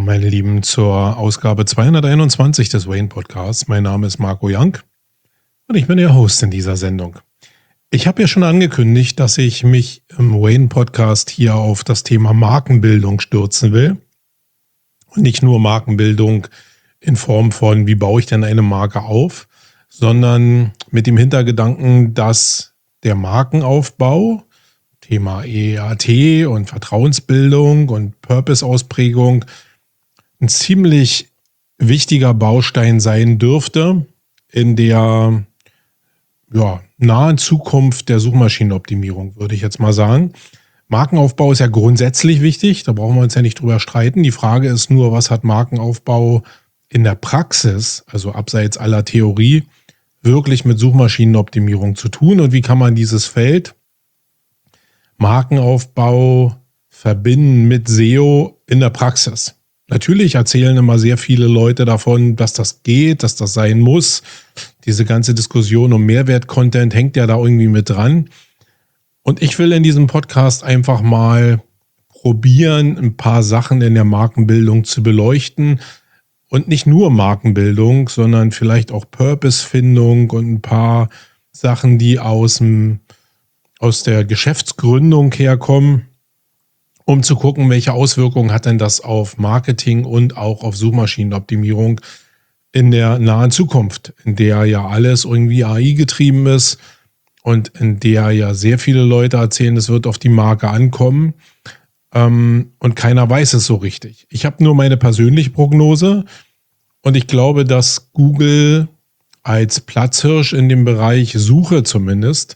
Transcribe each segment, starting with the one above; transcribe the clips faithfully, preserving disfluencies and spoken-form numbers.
meine Lieben, zur Ausgabe zweihunderteinundzwanzig des Wayne Podcasts. Mein Name ist Marco Young und ich bin Ihr Host in dieser Sendung. Ich habe ja schon angekündigt, dass ich mich im Wayne Podcast hier auf das Thema Markenbildung stürzen will. Und nicht nur Markenbildung in Form von, wie baue ich denn eine Marke auf, sondern mit dem Hintergedanken, dass der Markenaufbau, Thema E A T und Vertrauensbildung und Purpose-Ausprägung, ein ziemlich wichtiger Baustein sein dürfte in der ja, nahen Zukunft der Suchmaschinenoptimierung, würde ich jetzt mal sagen. Markenaufbau ist ja grundsätzlich wichtig, da brauchen wir uns ja nicht drüber streiten. Die Frage ist nur, was hat Markenaufbau in der Praxis, also abseits aller Theorie, wirklich mit Suchmaschinenoptimierung zu tun und wie kann man dieses Feld Markenaufbau verbinden mit S E O in der Praxis? Natürlich erzählen immer sehr viele Leute davon, dass das geht, dass das sein muss. Diese ganze Diskussion um Mehrwert-Content hängt ja da irgendwie mit dran. Und ich will in diesem Podcast einfach mal probieren, ein paar Sachen in der Markenbildung zu beleuchten. Und nicht nur Markenbildung, sondern vielleicht auch Purpose-Findung und ein paar Sachen, die aus dem, aus der Geschäftsgründung herkommen, um zu gucken, welche Auswirkungen hat denn das auf Marketing und auch auf Suchmaschinenoptimierung in der nahen Zukunft, in der ja alles irgendwie A I getrieben ist und in der ja sehr viele Leute erzählen, es wird auf die Marke ankommen, ähm, und keiner weiß es so richtig. Ich habe nur meine persönliche Prognose und ich glaube, dass Google als Platzhirsch in dem Bereich Suche zumindest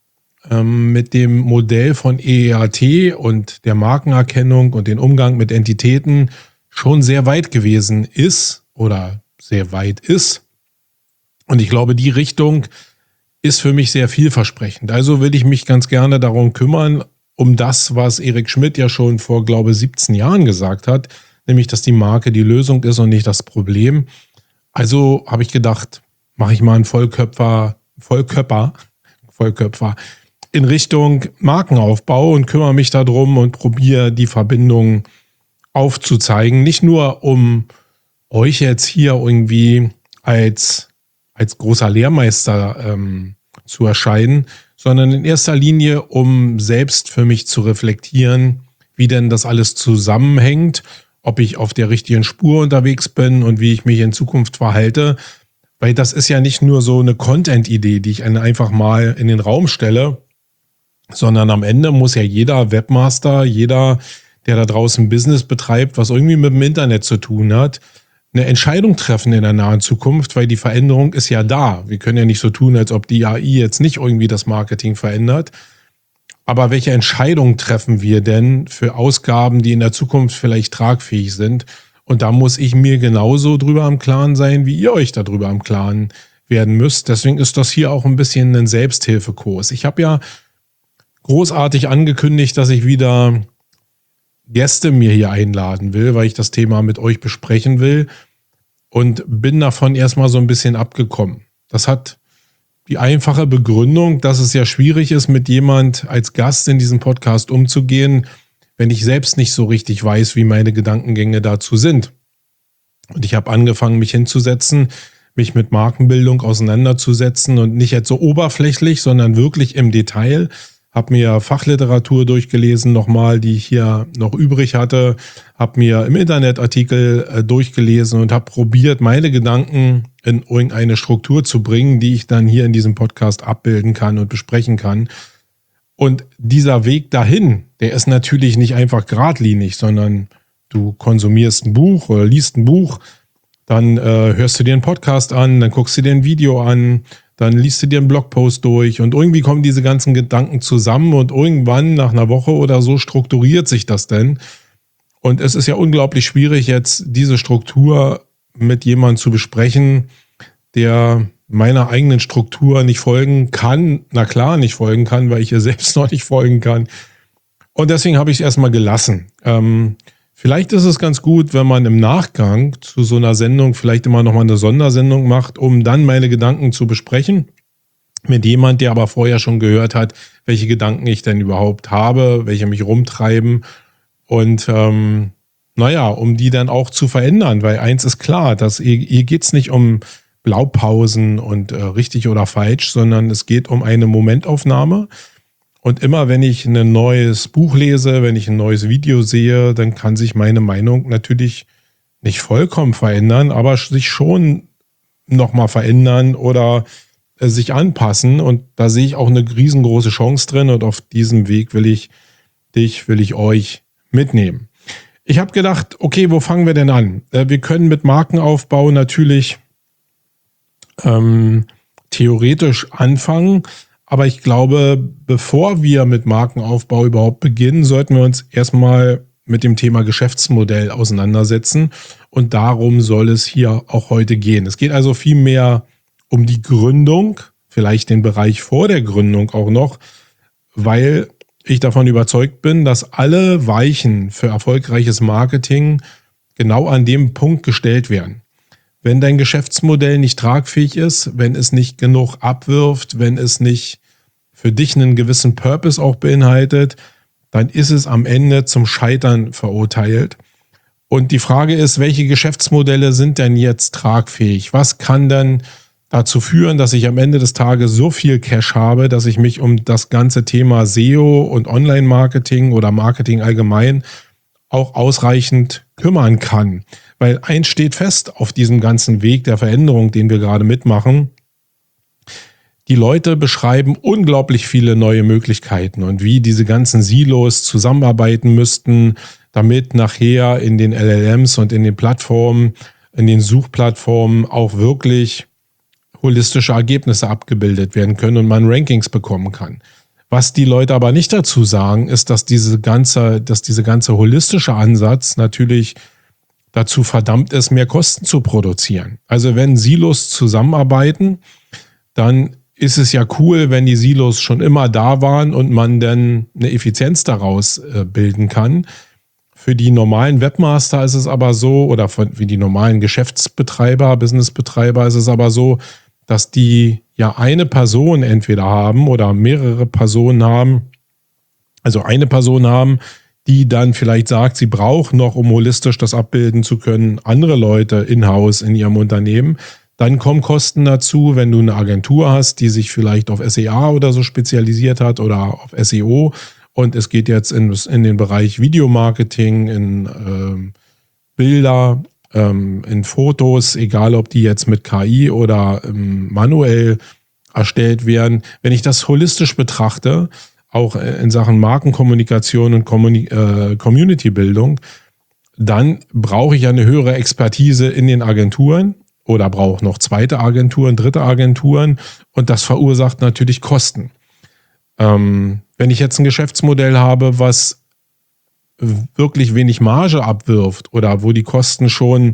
mit dem Modell von E A T und der Markenerkennung und den Umgang mit Entitäten schon sehr weit gewesen ist oder sehr weit ist. Und ich glaube, die Richtung ist für mich sehr vielversprechend. Also will ich mich ganz gerne darum kümmern, um das, was Eric Schmidt ja schon vor, glaube ich, siebzehn Jahren gesagt hat, nämlich, dass die Marke die Lösung ist und nicht das Problem. Also habe ich gedacht, mache ich mal einen Vollköpfer, Vollköpfer, Vollköpfer in Richtung Markenaufbau und kümmere mich darum und probiere die Verbindung aufzuzeigen. Nicht nur, um euch jetzt hier irgendwie als, als großer Lehrmeister ähm, zu erscheinen, sondern in erster Linie, um selbst für mich zu reflektieren, wie denn das alles zusammenhängt, ob ich auf der richtigen Spur unterwegs bin und wie ich mich in Zukunft verhalte. Weil das ist ja nicht nur so eine Content-Idee, die ich einfach mal in den Raum stelle, sondern am Ende muss ja jeder Webmaster, jeder, der da draußen Business betreibt, was irgendwie mit dem Internet zu tun hat, eine Entscheidung treffen in der nahen Zukunft, weil die Veränderung ist ja da. Wir können ja nicht so tun, als ob die A I jetzt nicht irgendwie das Marketing verändert. Aber welche Entscheidung treffen wir denn für Ausgaben, die in der Zukunft vielleicht tragfähig sind? Und da muss ich mir genauso drüber am Klaren sein, wie ihr euch darüber am Klaren werden müsst. Deswegen ist das hier auch ein bisschen ein Selbsthilfekurs. Ich habe ja großartig angekündigt, dass ich wieder Gäste mir hier einladen will, weil ich das Thema mit euch besprechen will und bin davon erstmal so ein bisschen abgekommen. Das hat die einfache Begründung, dass es ja schwierig ist, mit jemand als Gast in diesem Podcast umzugehen, wenn ich selbst nicht so richtig weiß, wie meine Gedankengänge dazu sind. Und ich habe angefangen, mich hinzusetzen, mich mit Markenbildung auseinanderzusetzen und nicht jetzt so oberflächlich, sondern wirklich im Detail. Habe mir Fachliteratur durchgelesen nochmal, die ich hier noch übrig hatte, habe mir im Internet Artikel äh, durchgelesen und habe probiert, meine Gedanken in irgendeine Struktur zu bringen, die ich dann hier in diesem Podcast abbilden kann und besprechen kann. Und dieser Weg dahin, der ist natürlich nicht einfach geradlinig, sondern du konsumierst ein Buch oder liest ein Buch, dann äh, hörst du dir einen Podcast an, dann guckst du dir ein Video an, dann liest du dir einen Blogpost durch und irgendwie kommen diese ganzen Gedanken zusammen und irgendwann nach einer Woche oder so strukturiert sich das denn. Und es ist ja unglaublich schwierig, jetzt diese Struktur mit jemandem zu besprechen, der meiner eigenen Struktur nicht folgen kann. Na klar, nicht folgen kann, weil ich ihr selbst noch nicht folgen kann. Und deswegen habe ich es erstmal gelassen. Ähm, Vielleicht ist es ganz gut, wenn man im Nachgang zu so einer Sendung vielleicht immer nochmal eine Sondersendung macht, um dann meine Gedanken zu besprechen. Mit jemand, der aber vorher schon gehört hat, welche Gedanken ich denn überhaupt habe, welche mich rumtreiben. Und ähm, naja, um die dann auch zu verändern, weil eins ist klar, dass hier, hier geht es nicht um Blaupausen und äh, richtig oder falsch, sondern es geht um eine Momentaufnahme. Und immer wenn ich ein neues Buch lese, wenn ich ein neues Video sehe, dann kann sich meine Meinung natürlich nicht vollkommen verändern, aber sich schon nochmal verändern oder äh, sich anpassen. Und da sehe ich auch eine riesengroße Chance drin und auf diesem Weg will ich dich, will ich euch mitnehmen. Ich habe gedacht, okay, wo fangen wir denn an? Äh, wir können mit Markenaufbau natürlich ähm, theoretisch anfangen, aber ich glaube, bevor wir mit Markenaufbau überhaupt beginnen, sollten wir uns erstmal mit dem Thema Geschäftsmodell auseinandersetzen. Und darum soll es hier auch heute gehen. Es geht also vielmehr um die Gründung, vielleicht den Bereich vor der Gründung auch noch, weil ich davon überzeugt bin, dass alle Weichen für erfolgreiches Marketing genau an dem Punkt gestellt werden. Wenn dein Geschäftsmodell nicht tragfähig ist, wenn es nicht genug abwirft, wenn es nicht für dich einen gewissen Purpose auch beinhaltet, dann ist es am Ende zum Scheitern verurteilt. Und die Frage ist, welche Geschäftsmodelle sind denn jetzt tragfähig? Was kann denn dazu führen, dass ich am Ende des Tages so viel Cash habe, dass ich mich um das ganze Thema S E O und Online-Marketing oder Marketing allgemein auch ausreichend kümmern kann? Weil eins steht fest auf diesem ganzen Weg der Veränderung, den wir gerade mitmachen. Die Leute beschreiben unglaublich viele neue Möglichkeiten und wie diese ganzen Silos zusammenarbeiten müssten, damit nachher in den L L Ms und in den Plattformen, in den Suchplattformen auch wirklich holistische Ergebnisse abgebildet werden können und man Rankings bekommen kann. Was die Leute aber nicht dazu sagen, ist, dass diese ganze, dass diese ganze holistische Ansatz natürlich dazu verdammt ist, mehr Kosten zu produzieren. Also wenn Silos zusammenarbeiten, dann ist es ja cool, wenn die Silos schon immer da waren und man dann eine Effizienz daraus äh, bilden kann. Für die normalen Webmaster ist es aber so, oder für die normalen Geschäftsbetreiber, Businessbetreiber ist es aber so, dass die ja eine Person entweder haben oder mehrere Personen haben, also eine Person haben, die dann vielleicht sagt, sie braucht noch, um holistisch das abbilden zu können, andere Leute in-house in ihrem Unternehmen. Dann kommen Kosten dazu, wenn du eine Agentur hast, die sich vielleicht auf S E A oder so spezialisiert hat oder auf S E O und es geht jetzt in, in den Bereich Videomarketing, in ähm, Bilder, ähm, in Fotos, egal ob die jetzt mit K I oder ähm, manuell erstellt werden. Wenn ich das holistisch betrachte, auch in Sachen Markenkommunikation und Communi- äh, Community-Bildung, dann brauche ich eine höhere Expertise in den Agenturen oder brauche noch zweite Agenturen, dritte Agenturen und das verursacht natürlich Kosten. Ähm, wenn ich jetzt ein Geschäftsmodell habe, was wirklich wenig Marge abwirft oder wo die Kosten schon,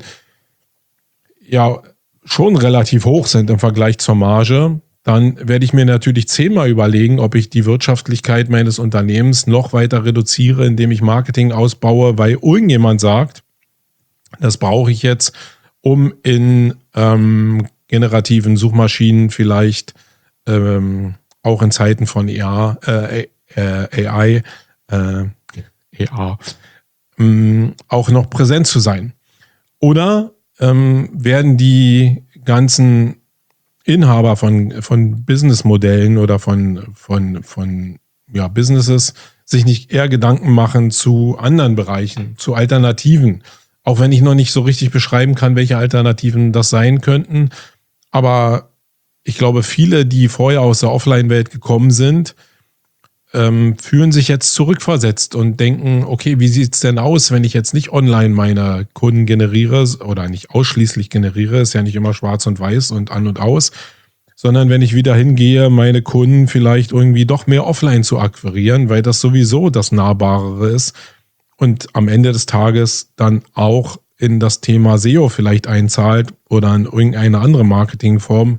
ja, schon relativ hoch sind im Vergleich zur Marge, dann werde ich mir natürlich zehnmal überlegen, ob ich die Wirtschaftlichkeit meines Unternehmens noch weiter reduziere, indem ich Marketing ausbaue, weil irgendjemand sagt, das brauche ich jetzt, um in ähm, generativen Suchmaschinen vielleicht ähm, auch in Zeiten von A I, äh, äh, A I, äh, A I ähm, auch noch präsent zu sein. Oder ähm, werden die ganzen Inhaber von, von Businessmodellen oder von, von, von ja, Businesses sich nicht eher Gedanken machen zu anderen Bereichen, zu Alternativen. Auch wenn ich noch nicht so richtig beschreiben kann, welche Alternativen das sein könnten. Aber ich glaube, viele, die vorher aus der Offline-Welt gekommen sind, ähm, fühlen sich jetzt zurückversetzt und denken, okay, wie sieht es denn aus, wenn ich jetzt nicht online meine Kunden generiere oder nicht ausschließlich generiere, ist ja nicht immer schwarz und weiß und an und aus, sondern wenn ich wieder hingehe, meine Kunden vielleicht irgendwie doch mehr offline zu akquirieren, weil das sowieso das Nahbarere ist und am Ende des Tages dann auch in das Thema S E O vielleicht einzahlt oder in irgendeine andere Marketingform,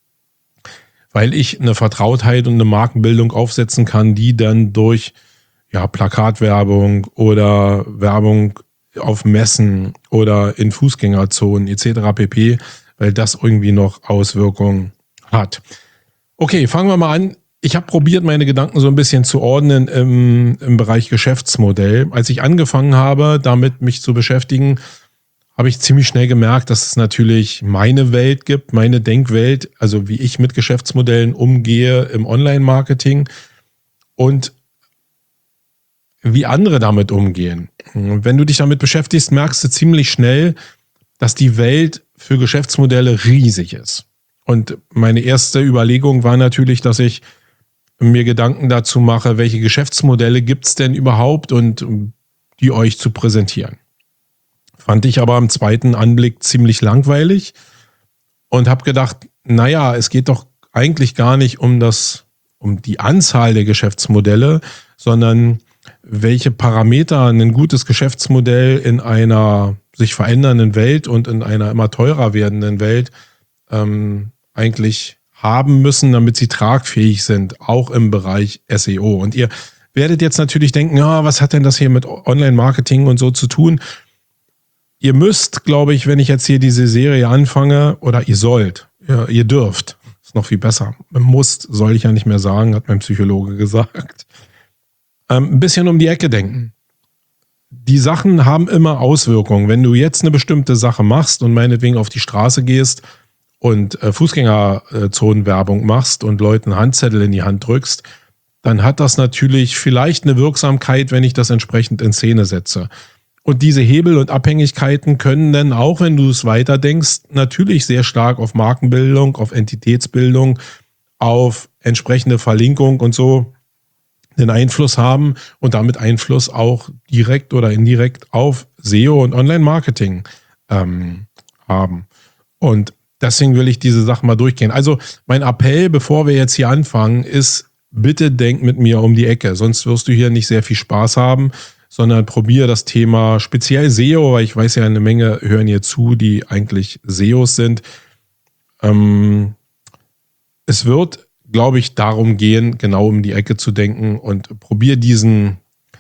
weil ich eine Vertrautheit und eine Markenbildung aufsetzen kann, die dann durch ja, Plakatwerbung oder Werbung auf Messen oder in Fußgängerzonen et cetera pp., weil das irgendwie noch Auswirkungen hat. Okay, fangen wir mal an. Ich habe probiert, meine Gedanken so ein bisschen zu ordnen im, im Bereich Geschäftsmodell. Als ich angefangen habe, damit mich zu beschäftigen, habe ich ziemlich schnell gemerkt, dass es natürlich meine Welt gibt, meine Denkwelt, also wie ich mit Geschäftsmodellen umgehe im Online-Marketing und wie andere damit umgehen. Wenn du dich damit beschäftigst, merkst du ziemlich schnell, dass die Welt für Geschäftsmodelle riesig ist. Und meine erste Überlegung war natürlich, dass ich mir Gedanken dazu mache, welche Geschäftsmodelle gibt es denn überhaupt und die euch zu präsentieren. Fand ich aber im zweiten Anblick ziemlich langweilig und habe gedacht, naja, es geht doch eigentlich gar nicht um das, um die Anzahl der Geschäftsmodelle, sondern welche Parameter ein gutes Geschäftsmodell in einer sich verändernden Welt und in einer immer teurer werdenden Welt ähm, eigentlich haben müssen, damit sie tragfähig sind, auch im Bereich S E O. Und ihr werdet jetzt natürlich denken, ja, was hat denn das hier mit Online-Marketing und so zu tun? Ihr müsst, glaube ich, wenn ich jetzt hier diese Serie anfange, oder ihr sollt, ihr, ihr dürft, ist noch viel besser. Muss, soll ich ja nicht mehr sagen, hat mein Psychologe gesagt. Ähm, ein bisschen um die Ecke denken. Die Sachen haben immer Auswirkungen. Wenn du jetzt eine bestimmte Sache machst und meinetwegen auf die Straße gehst und äh, Fußgängerzonenwerbung machst und Leuten Handzettel in die Hand drückst, dann hat das natürlich vielleicht eine Wirksamkeit, wenn ich das entsprechend in Szene setze. Und diese Hebel und Abhängigkeiten können dann auch, wenn du es weiterdenkst, natürlich sehr stark auf Markenbildung, auf Entitätsbildung, auf entsprechende Verlinkung und so einen Einfluss haben und damit Einfluss auch direkt oder indirekt auf S E O und Online-Marketing ähm, haben. Und deswegen will ich diese Sachen mal durchgehen. Also mein Appell, bevor wir jetzt hier anfangen, ist, bitte denk mit mir um die Ecke, sonst wirst du hier nicht sehr viel Spaß haben, sondern probiere das Thema speziell S E O, weil ich weiß ja, eine Menge hören hier zu, die eigentlich S E Os sind. Ähm, es wird, glaube ich, darum gehen, genau um die Ecke zu denken und probiere diesen,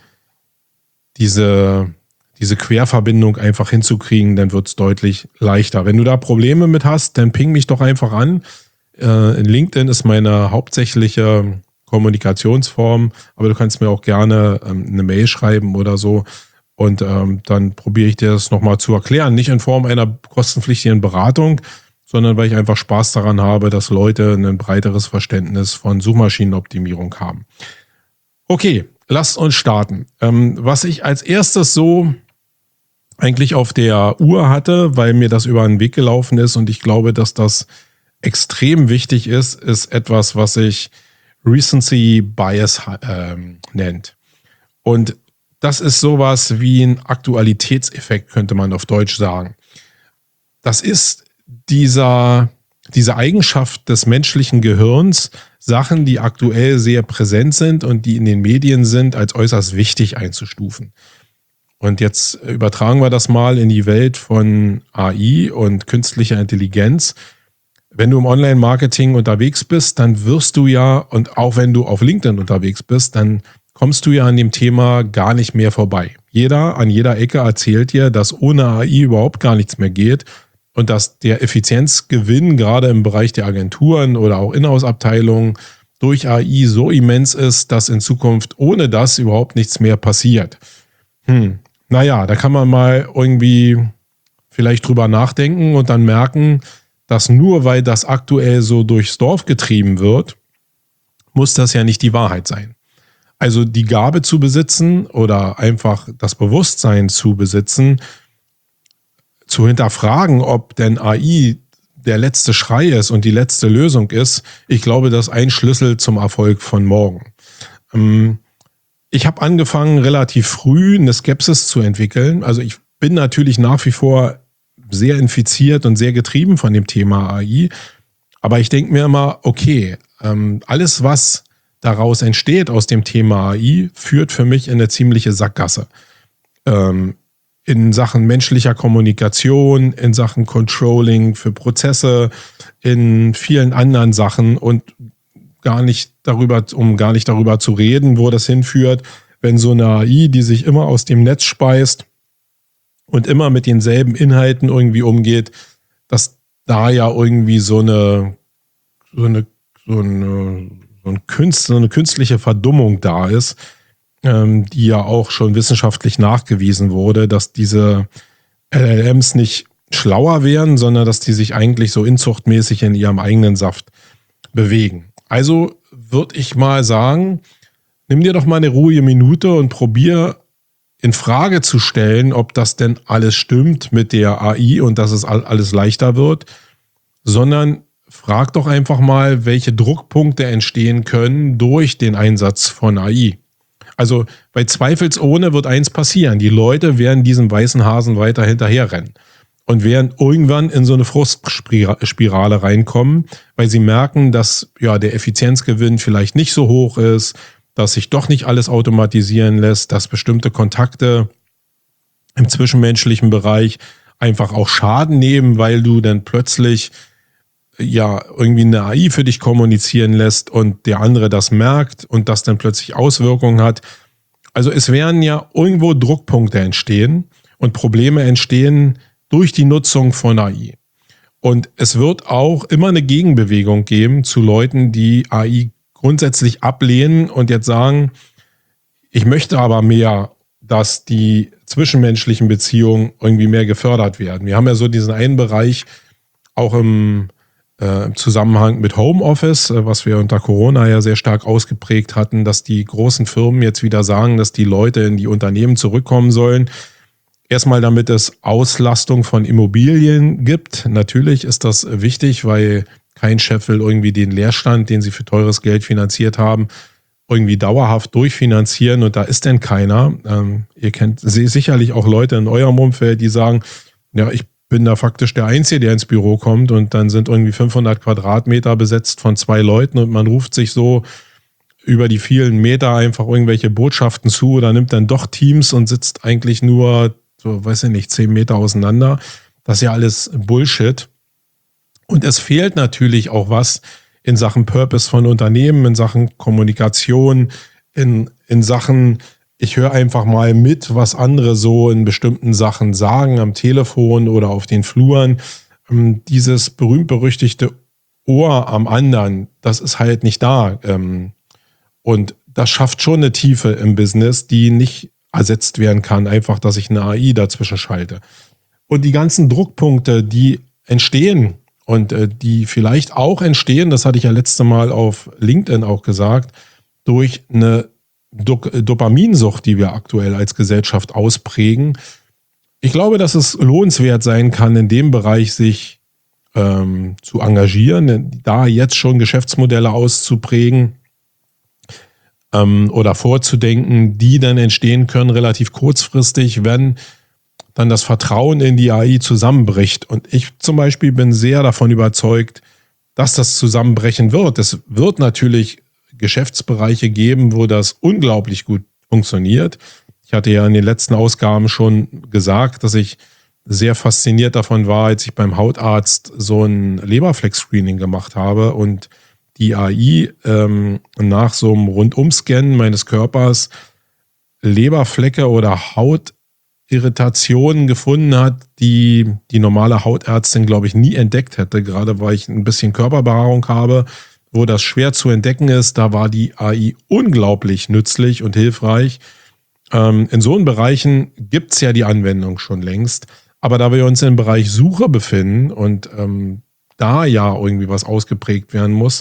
diese, diese Querverbindung einfach hinzukriegen, dann wird es deutlich leichter. Wenn du da Probleme mit hast, dann ping mich doch einfach an. Äh, LinkedIn ist meine hauptsächliche Kommunikationsform, aber du kannst mir auch gerne ähm, eine Mail schreiben oder so und ähm, dann probiere ich dir das nochmal zu erklären. Nicht in Form einer kostenpflichtigen Beratung, sondern weil ich einfach Spaß daran habe, dass Leute ein breiteres Verständnis von Suchmaschinenoptimierung haben. Okay, lasst uns starten. Ähm, was ich als erstes so eigentlich auf der Uhr hatte, weil mir das über den Weg gelaufen ist und ich glaube, dass das extrem wichtig ist, ist etwas, was sich Recency Bias ähm, nennt. Und das ist sowas wie ein Aktualitätseffekt, könnte man auf Deutsch sagen. Das ist dieser, diese Eigenschaft des menschlichen Gehirns, Sachen, die aktuell sehr präsent sind und die in den Medien sind, als äußerst wichtig einzustufen. Und jetzt übertragen wir das mal in die Welt von A I und künstlicher Intelligenz. Wenn du im Online-Marketing unterwegs bist, dann wirst du ja, und auch wenn du auf LinkedIn unterwegs bist, dann kommst du ja an dem Thema gar nicht mehr vorbei. Jeder an jeder Ecke erzählt dir, dass ohne A I überhaupt gar nichts mehr geht und dass der Effizienzgewinn gerade im Bereich der Agenturen oder auch Inhouse-Abteilungen durch A I so immens ist, dass in Zukunft ohne das überhaupt nichts mehr passiert. Hm, naja, da kann man mal irgendwie vielleicht drüber nachdenken und dann merken, dass nur weil das aktuell so durchs Dorf getrieben wird, muss das ja nicht die Wahrheit sein. Also die Gabe zu besitzen oder einfach das Bewusstsein zu besitzen, zu hinterfragen, ob denn A I der letzte Schrei ist und die letzte Lösung ist, ich glaube, das ist ein Schlüssel zum Erfolg von morgen. Ich habe angefangen, relativ früh eine Skepsis zu entwickeln. Also ich bin natürlich nach wie vor sehr infiziert und sehr getrieben von dem Thema A I. Aber ich denke mir immer, okay, ähm, alles, was daraus entsteht aus dem Thema A I, führt für mich in eine ziemliche Sackgasse. Ähm, in Sachen menschlicher Kommunikation, in Sachen Controlling für Prozesse, in vielen anderen Sachen und gar nicht darüber, um gar nicht darüber zu reden, wo das hinführt, wenn so eine A I, die sich immer aus dem Netz speist, und immer mit denselben Inhalten irgendwie umgeht, dass da ja irgendwie so eine, so eine, so eine, so, ein Künst, so eine künstliche Verdummung da ist, ähm, die ja auch schon wissenschaftlich nachgewiesen wurde, dass diese L L Ms nicht schlauer werden, sondern dass die sich eigentlich so inzuchtmäßig in ihrem eigenen Saft bewegen. Also würde ich mal sagen, nimm dir doch mal eine ruhige Minute und probier in Frage zu stellen, ob das denn alles stimmt mit der A I und dass es alles leichter wird, sondern frag doch einfach mal, welche Druckpunkte entstehen können durch den Einsatz von A I. Also bei zweifelsohne wird eins passieren. Die Leute werden diesem weißen Hasen weiter hinterherrennen und werden irgendwann in so eine Frustspirale reinkommen, weil sie merken, dass ja der Effizienzgewinn vielleicht nicht so hoch ist, dass sich doch nicht alles automatisieren lässt, dass bestimmte Kontakte im zwischenmenschlichen Bereich einfach auch Schaden nehmen, weil du dann plötzlich ja irgendwie eine A I für dich kommunizieren lässt und der andere das merkt und das dann plötzlich Auswirkungen hat. Also es werden ja irgendwo Druckpunkte entstehen und Probleme entstehen durch die Nutzung von A I. Und es wird auch immer eine Gegenbewegung geben zu Leuten, die A I grundsätzlich ablehnen und jetzt sagen, ich möchte aber mehr, dass die zwischenmenschlichen Beziehungen irgendwie mehr gefördert werden. Wir haben ja so diesen einen Bereich auch im, äh, im Zusammenhang mit Homeoffice, äh, was wir unter Corona ja sehr stark ausgeprägt hatten, dass die großen Firmen jetzt wieder sagen, dass die Leute in die Unternehmen zurückkommen sollen. Erstmal, damit es Auslastung von Immobilien gibt. Natürlich ist das wichtig, weil kein Chef will irgendwie den Leerstand, den sie für teures Geld finanziert haben, irgendwie dauerhaft durchfinanzieren und da ist denn keiner. Ähm, ihr kennt sicherlich auch Leute in eurem Umfeld, die sagen, ja, ich bin da faktisch der Einzige, der ins Büro kommt und dann sind irgendwie fünfhundert Quadratmeter besetzt von zwei Leuten und man ruft sich so über die vielen Meter einfach irgendwelche Botschaften zu oder nimmt dann doch Teams und sitzt eigentlich nur, so weiß ich nicht, zehn Meter auseinander. Das ist ja alles Bullshit. Und es fehlt natürlich auch was in Sachen Purpose von Unternehmen, in Sachen Kommunikation, in, in Sachen, ich höre einfach mal mit, was andere so in bestimmten Sachen sagen, am Telefon oder auf den Fluren. Dieses berühmt-berüchtigte Ohr am anderen, das ist halt nicht da. Und das schafft schon eine Tiefe im Business, die nicht ersetzt werden kann, einfach, dass ich eine A I dazwischen schalte. Und die ganzen Druckpunkte, die entstehen, und äh, die vielleicht auch entstehen, das hatte ich ja letzte Mal auf LinkedIn auch gesagt, durch eine Do- Dopaminsucht, die wir aktuell als Gesellschaft ausprägen. Ich glaube, dass es lohnenswert sein kann, in dem Bereich sich ähm, zu engagieren, da jetzt schon Geschäftsmodelle auszuprägen ähm, oder vorzudenken, die dann entstehen können relativ kurzfristig, wenn dann das Vertrauen in die A I zusammenbricht. Und ich zum Beispiel bin sehr davon überzeugt, dass das zusammenbrechen wird. Es wird natürlich Geschäftsbereiche geben, wo das unglaublich gut funktioniert. Ich hatte ja in den letzten Ausgaben schon gesagt, dass ich sehr fasziniert davon war, als ich beim Hautarzt so ein Leberfleck-Screening gemacht habe und die A I ähm, nach so einem Rundumscannen meines Körpers Leberflecke oder Haut Irritationen gefunden hat, die die normale Hautärztin, glaube ich, nie entdeckt hätte. Gerade weil ich ein bisschen Körperbehaarung habe, wo das schwer zu entdecken ist, da war die A I unglaublich nützlich und hilfreich. Ähm, in so einen Bereichen gibt es ja die Anwendung schon längst. Aber da wir uns im Bereich Suche befinden und ähm, da ja irgendwie was ausgeprägt werden muss,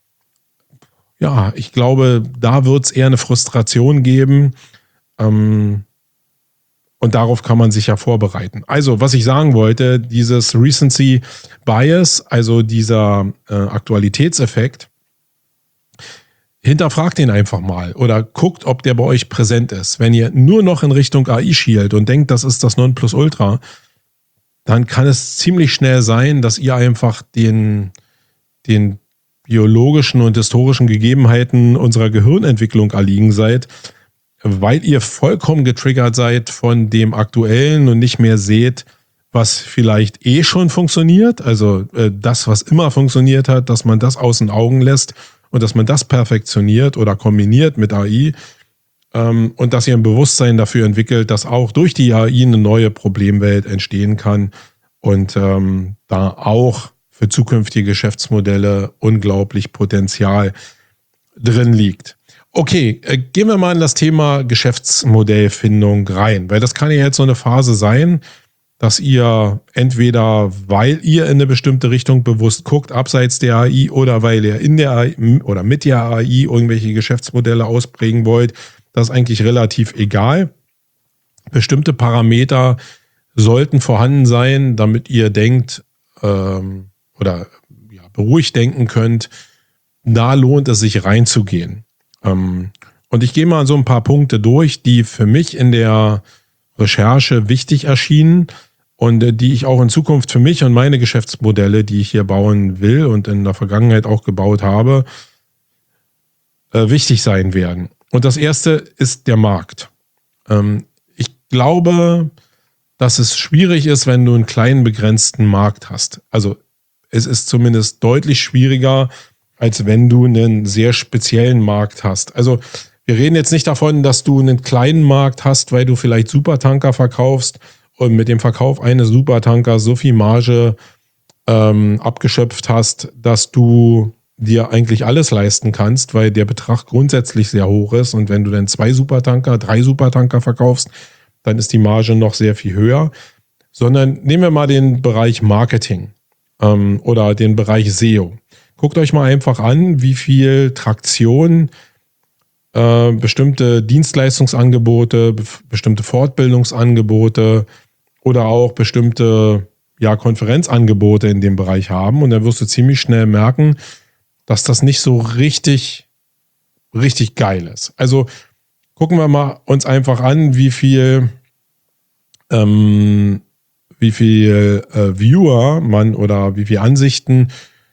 ja, ich glaube, da wird es eher eine Frustration geben. Ähm, Und darauf kann man sich ja vorbereiten. Also, was ich sagen wollte, dieses Recency Bias, also dieser äh, Aktualitätseffekt, hinterfragt den einfach mal oder guckt, ob der bei euch präsent ist. Wenn ihr nur noch in Richtung A I schielt und denkt, das ist das Nonplusultra, dann kann es ziemlich schnell sein, dass ihr einfach den, den biologischen und historischen Gegebenheiten unserer Gehirnentwicklung erliegen seid, weil ihr vollkommen getriggert seid von dem Aktuellen und nicht mehr seht, was vielleicht eh schon funktioniert, also äh, das, was immer funktioniert hat, dass man das aus den Augen lässt und dass man das perfektioniert oder kombiniert mit A I ähm, und dass ihr ein Bewusstsein dafür entwickelt, dass auch durch die A I eine neue Problemwelt entstehen kann und ähm, da auch für zukünftige Geschäftsmodelle unglaublich Potenzial drin liegt. Okay, äh, gehen wir mal in das Thema Geschäftsmodellfindung rein, weil das kann ja jetzt so eine Phase sein, dass ihr entweder, weil ihr in eine bestimmte Richtung bewusst guckt, abseits der A I, oder weil ihr in der A I oder mit der A I irgendwelche Geschäftsmodelle ausprägen wollt, das ist eigentlich relativ egal. Bestimmte Parameter sollten vorhanden sein, damit ihr denkt ähm, oder ja, beruhigt denken könnt, da lohnt es sich reinzugehen. Ähm, und ich gehe mal so ein paar Punkte durch, die für mich in der Recherche wichtig erschienen und äh, die ich auch in Zukunft für mich und meine Geschäftsmodelle, die ich hier bauen will und in der Vergangenheit auch gebaut habe, äh, wichtig sein werden. Und das erste ist der Markt. Ähm, ich glaube, dass es schwierig ist, wenn du einen kleinen begrenzten Markt hast. Also es ist zumindest deutlich schwieriger, als wenn du einen sehr speziellen Markt hast. Also wir reden jetzt nicht davon, dass du einen kleinen Markt hast, weil du vielleicht Supertanker verkaufst und mit dem Verkauf eines Supertankers so viel Marge ähm, abgeschöpft hast, dass du dir eigentlich alles leisten kannst, weil der Betrag grundsätzlich sehr hoch ist. Und wenn du dann zwei Supertanker, drei Supertanker verkaufst, dann ist die Marge noch sehr viel höher. Sondern nehmen wir mal den Bereich Marketing ähm, oder den Bereich S E O. Guckt euch mal einfach an, wie viel Traktion äh, bestimmte Dienstleistungsangebote, be- bestimmte Fortbildungsangebote oder auch bestimmte ja, Konferenzangebote in dem Bereich haben. Und dann wirst du ziemlich schnell merken, dass das nicht so richtig, richtig geil ist. Also gucken wir mal uns einfach an, wie viel, ähm, wie viel äh, Viewer man oder wie viele Ansichten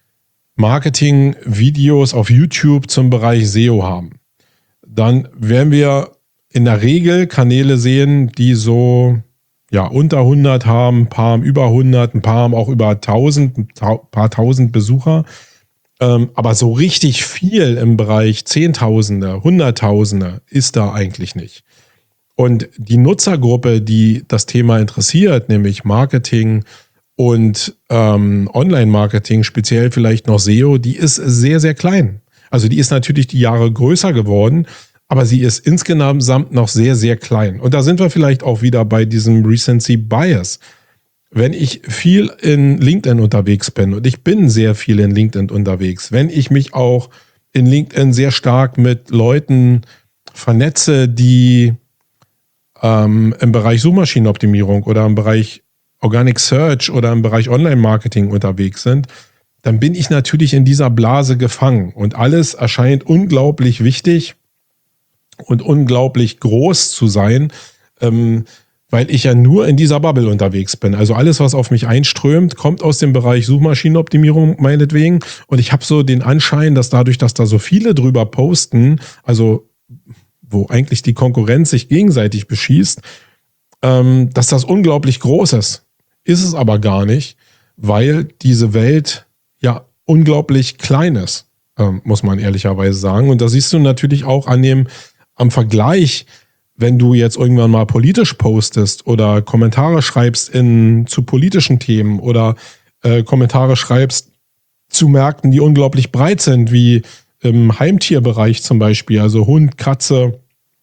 Marketing-Videos auf YouTube zum Bereich S E O haben. Dann werden wir in der Regel Kanäle sehen, die so ja, unter hundert haben, ein paar haben über hundert, ein paar haben auch über tausend, ein paar tausend Besucher. Ähm, aber so richtig viel im Bereich Zehntausende, Hunderttausende ist da eigentlich nicht. Und die Nutzergruppe, die das Thema interessiert, nämlich Marketing und ähm, Online-Marketing, speziell vielleicht noch S E O, die ist sehr, sehr klein. Also die ist natürlich die Jahre größer geworden, aber sie ist insgesamt noch sehr, sehr klein. Und da sind wir vielleicht auch wieder bei diesem Recency Bias. Wenn ich viel in LinkedIn unterwegs bin, und ich bin sehr viel in LinkedIn unterwegs, wenn ich mich auch in LinkedIn sehr stark mit Leuten vernetze, die ähm, im Bereich Suchmaschinenoptimierung oder im Bereich Organic Search oder im Bereich Online-Marketing unterwegs sind, dann bin ich natürlich in dieser Blase gefangen und alles erscheint unglaublich wichtig und unglaublich groß zu sein, ähm, weil ich ja nur in dieser Bubble unterwegs bin. Also alles, was auf mich einströmt, kommt aus dem Bereich Suchmaschinenoptimierung meinetwegen. Und ich habe so den Anschein, dass dadurch, dass da so viele drüber posten, also wo eigentlich die Konkurrenz sich gegenseitig beschießt, ähm, dass das unglaublich groß ist. Ist es aber gar nicht, weil diese Welt ja unglaublich klein ist, ähm, muss man ehrlicherweise sagen. Und da siehst du natürlich auch an dem, am Vergleich, wenn du jetzt irgendwann mal politisch postest oder Kommentare schreibst in, zu politischen Themen oder äh, Kommentare schreibst zu Märkten, die unglaublich breit sind, wie im Heimtierbereich zum Beispiel, also Hund, Katze.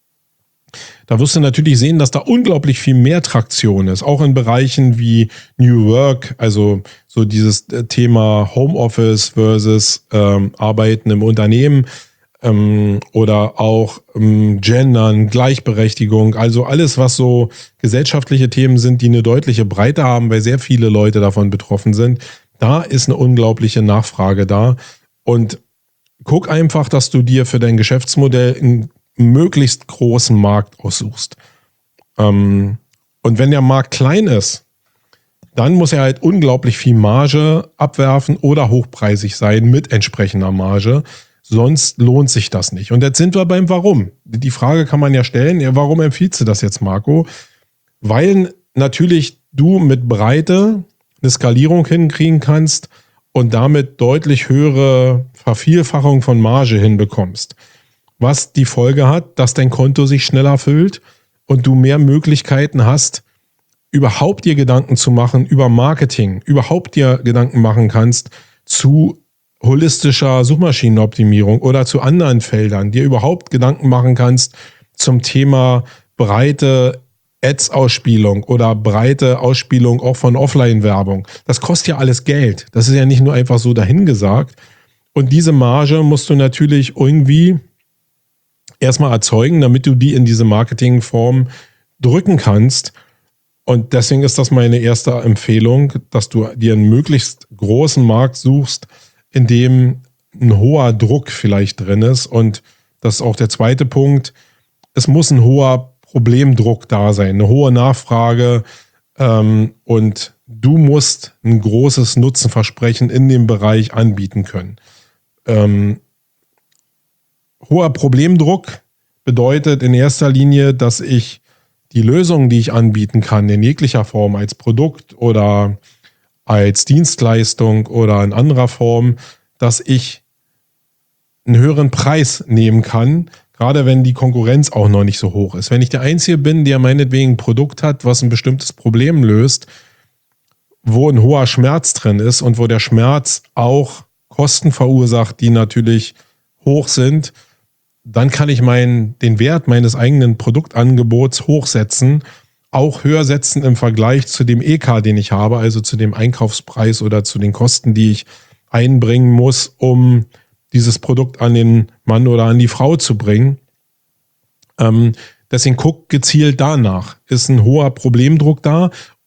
Da wirst du natürlich sehen, dass da unglaublich viel mehr Traktion ist, auch in Bereichen wie New Work, also so dieses Thema Homeoffice versus ähm, Arbeiten im Unternehmen ähm, oder auch ähm, Gendern, Gleichberechtigung, also alles, was so gesellschaftliche Themen sind, die eine deutliche Breite haben, weil sehr viele Leute davon betroffen sind. Da ist eine unglaubliche Nachfrage da und guck einfach, dass du dir für dein Geschäftsmodell einen möglichst großen Markt aussuchst. Ähm, und wenn der Markt klein ist, dann muss er halt unglaublich viel Marge abwerfen oder hochpreisig sein mit entsprechender Marge. Sonst lohnt sich das nicht. Und jetzt sind wir beim Warum. Die Frage kann man ja stellen, ja, warum empfiehlst du das jetzt, Marco? Weil natürlich du mit Breite eine Skalierung hinkriegen kannst und damit deutlich höhere Vervielfachung von Marge hinbekommst. Was die Folge hat, dass dein Konto sich schneller füllt und du mehr Möglichkeiten hast, überhaupt dir Gedanken zu machen über Marketing, überhaupt dir Gedanken machen kannst zu holistischer Suchmaschinenoptimierung oder zu anderen Feldern dir überhaupt Gedanken machen kannst zum Thema breite Ads-Ausspielung oder breite Ausspielung auch von Offline-Werbung. Das kostet ja alles Geld. Das ist ja nicht nur einfach so dahingesagt. Und diese Marge musst du natürlich irgendwie erstmal erzeugen, damit du die in diese Marketingform drücken kannst. Und deswegen ist das meine erste Empfehlung, dass du dir einen möglichst großen Markt suchst, in dem ein hoher Druck vielleicht drin ist. Und das ist auch der zweite Punkt. Es muss ein hoher Problemdruck da sein, eine hohe Nachfrage. Ähm, und du musst ein großes Nutzenversprechen in dem Bereich anbieten können. Ähm, hoher Problemdruck bedeutet in erster Linie, dass ich die Lösungen, die ich anbieten kann, in jeglicher Form als Produkt oder als Dienstleistung oder in anderer Form, dass ich einen höheren Preis nehmen kann, gerade wenn die Konkurrenz auch noch nicht so hoch ist. Wenn ich der Einzige bin, der meinetwegen ein Produkt hat, was ein bestimmtes Problem löst, wo ein hoher Schmerz drin ist und wo der Schmerz auch Kosten verursacht, die natürlich hoch sind, dann kann ich meinen, den Wert meines eigenen Produktangebots hochsetzen, auch höher setzen im Vergleich zu dem E K, den ich habe, also zu dem Einkaufspreis oder zu den Kosten, die ich einbringen muss, um dieses Produkt an den Mann oder an die Frau zu bringen. Ähm, deswegen guck gezielt danach. Ist ein hoher Problemdruck da?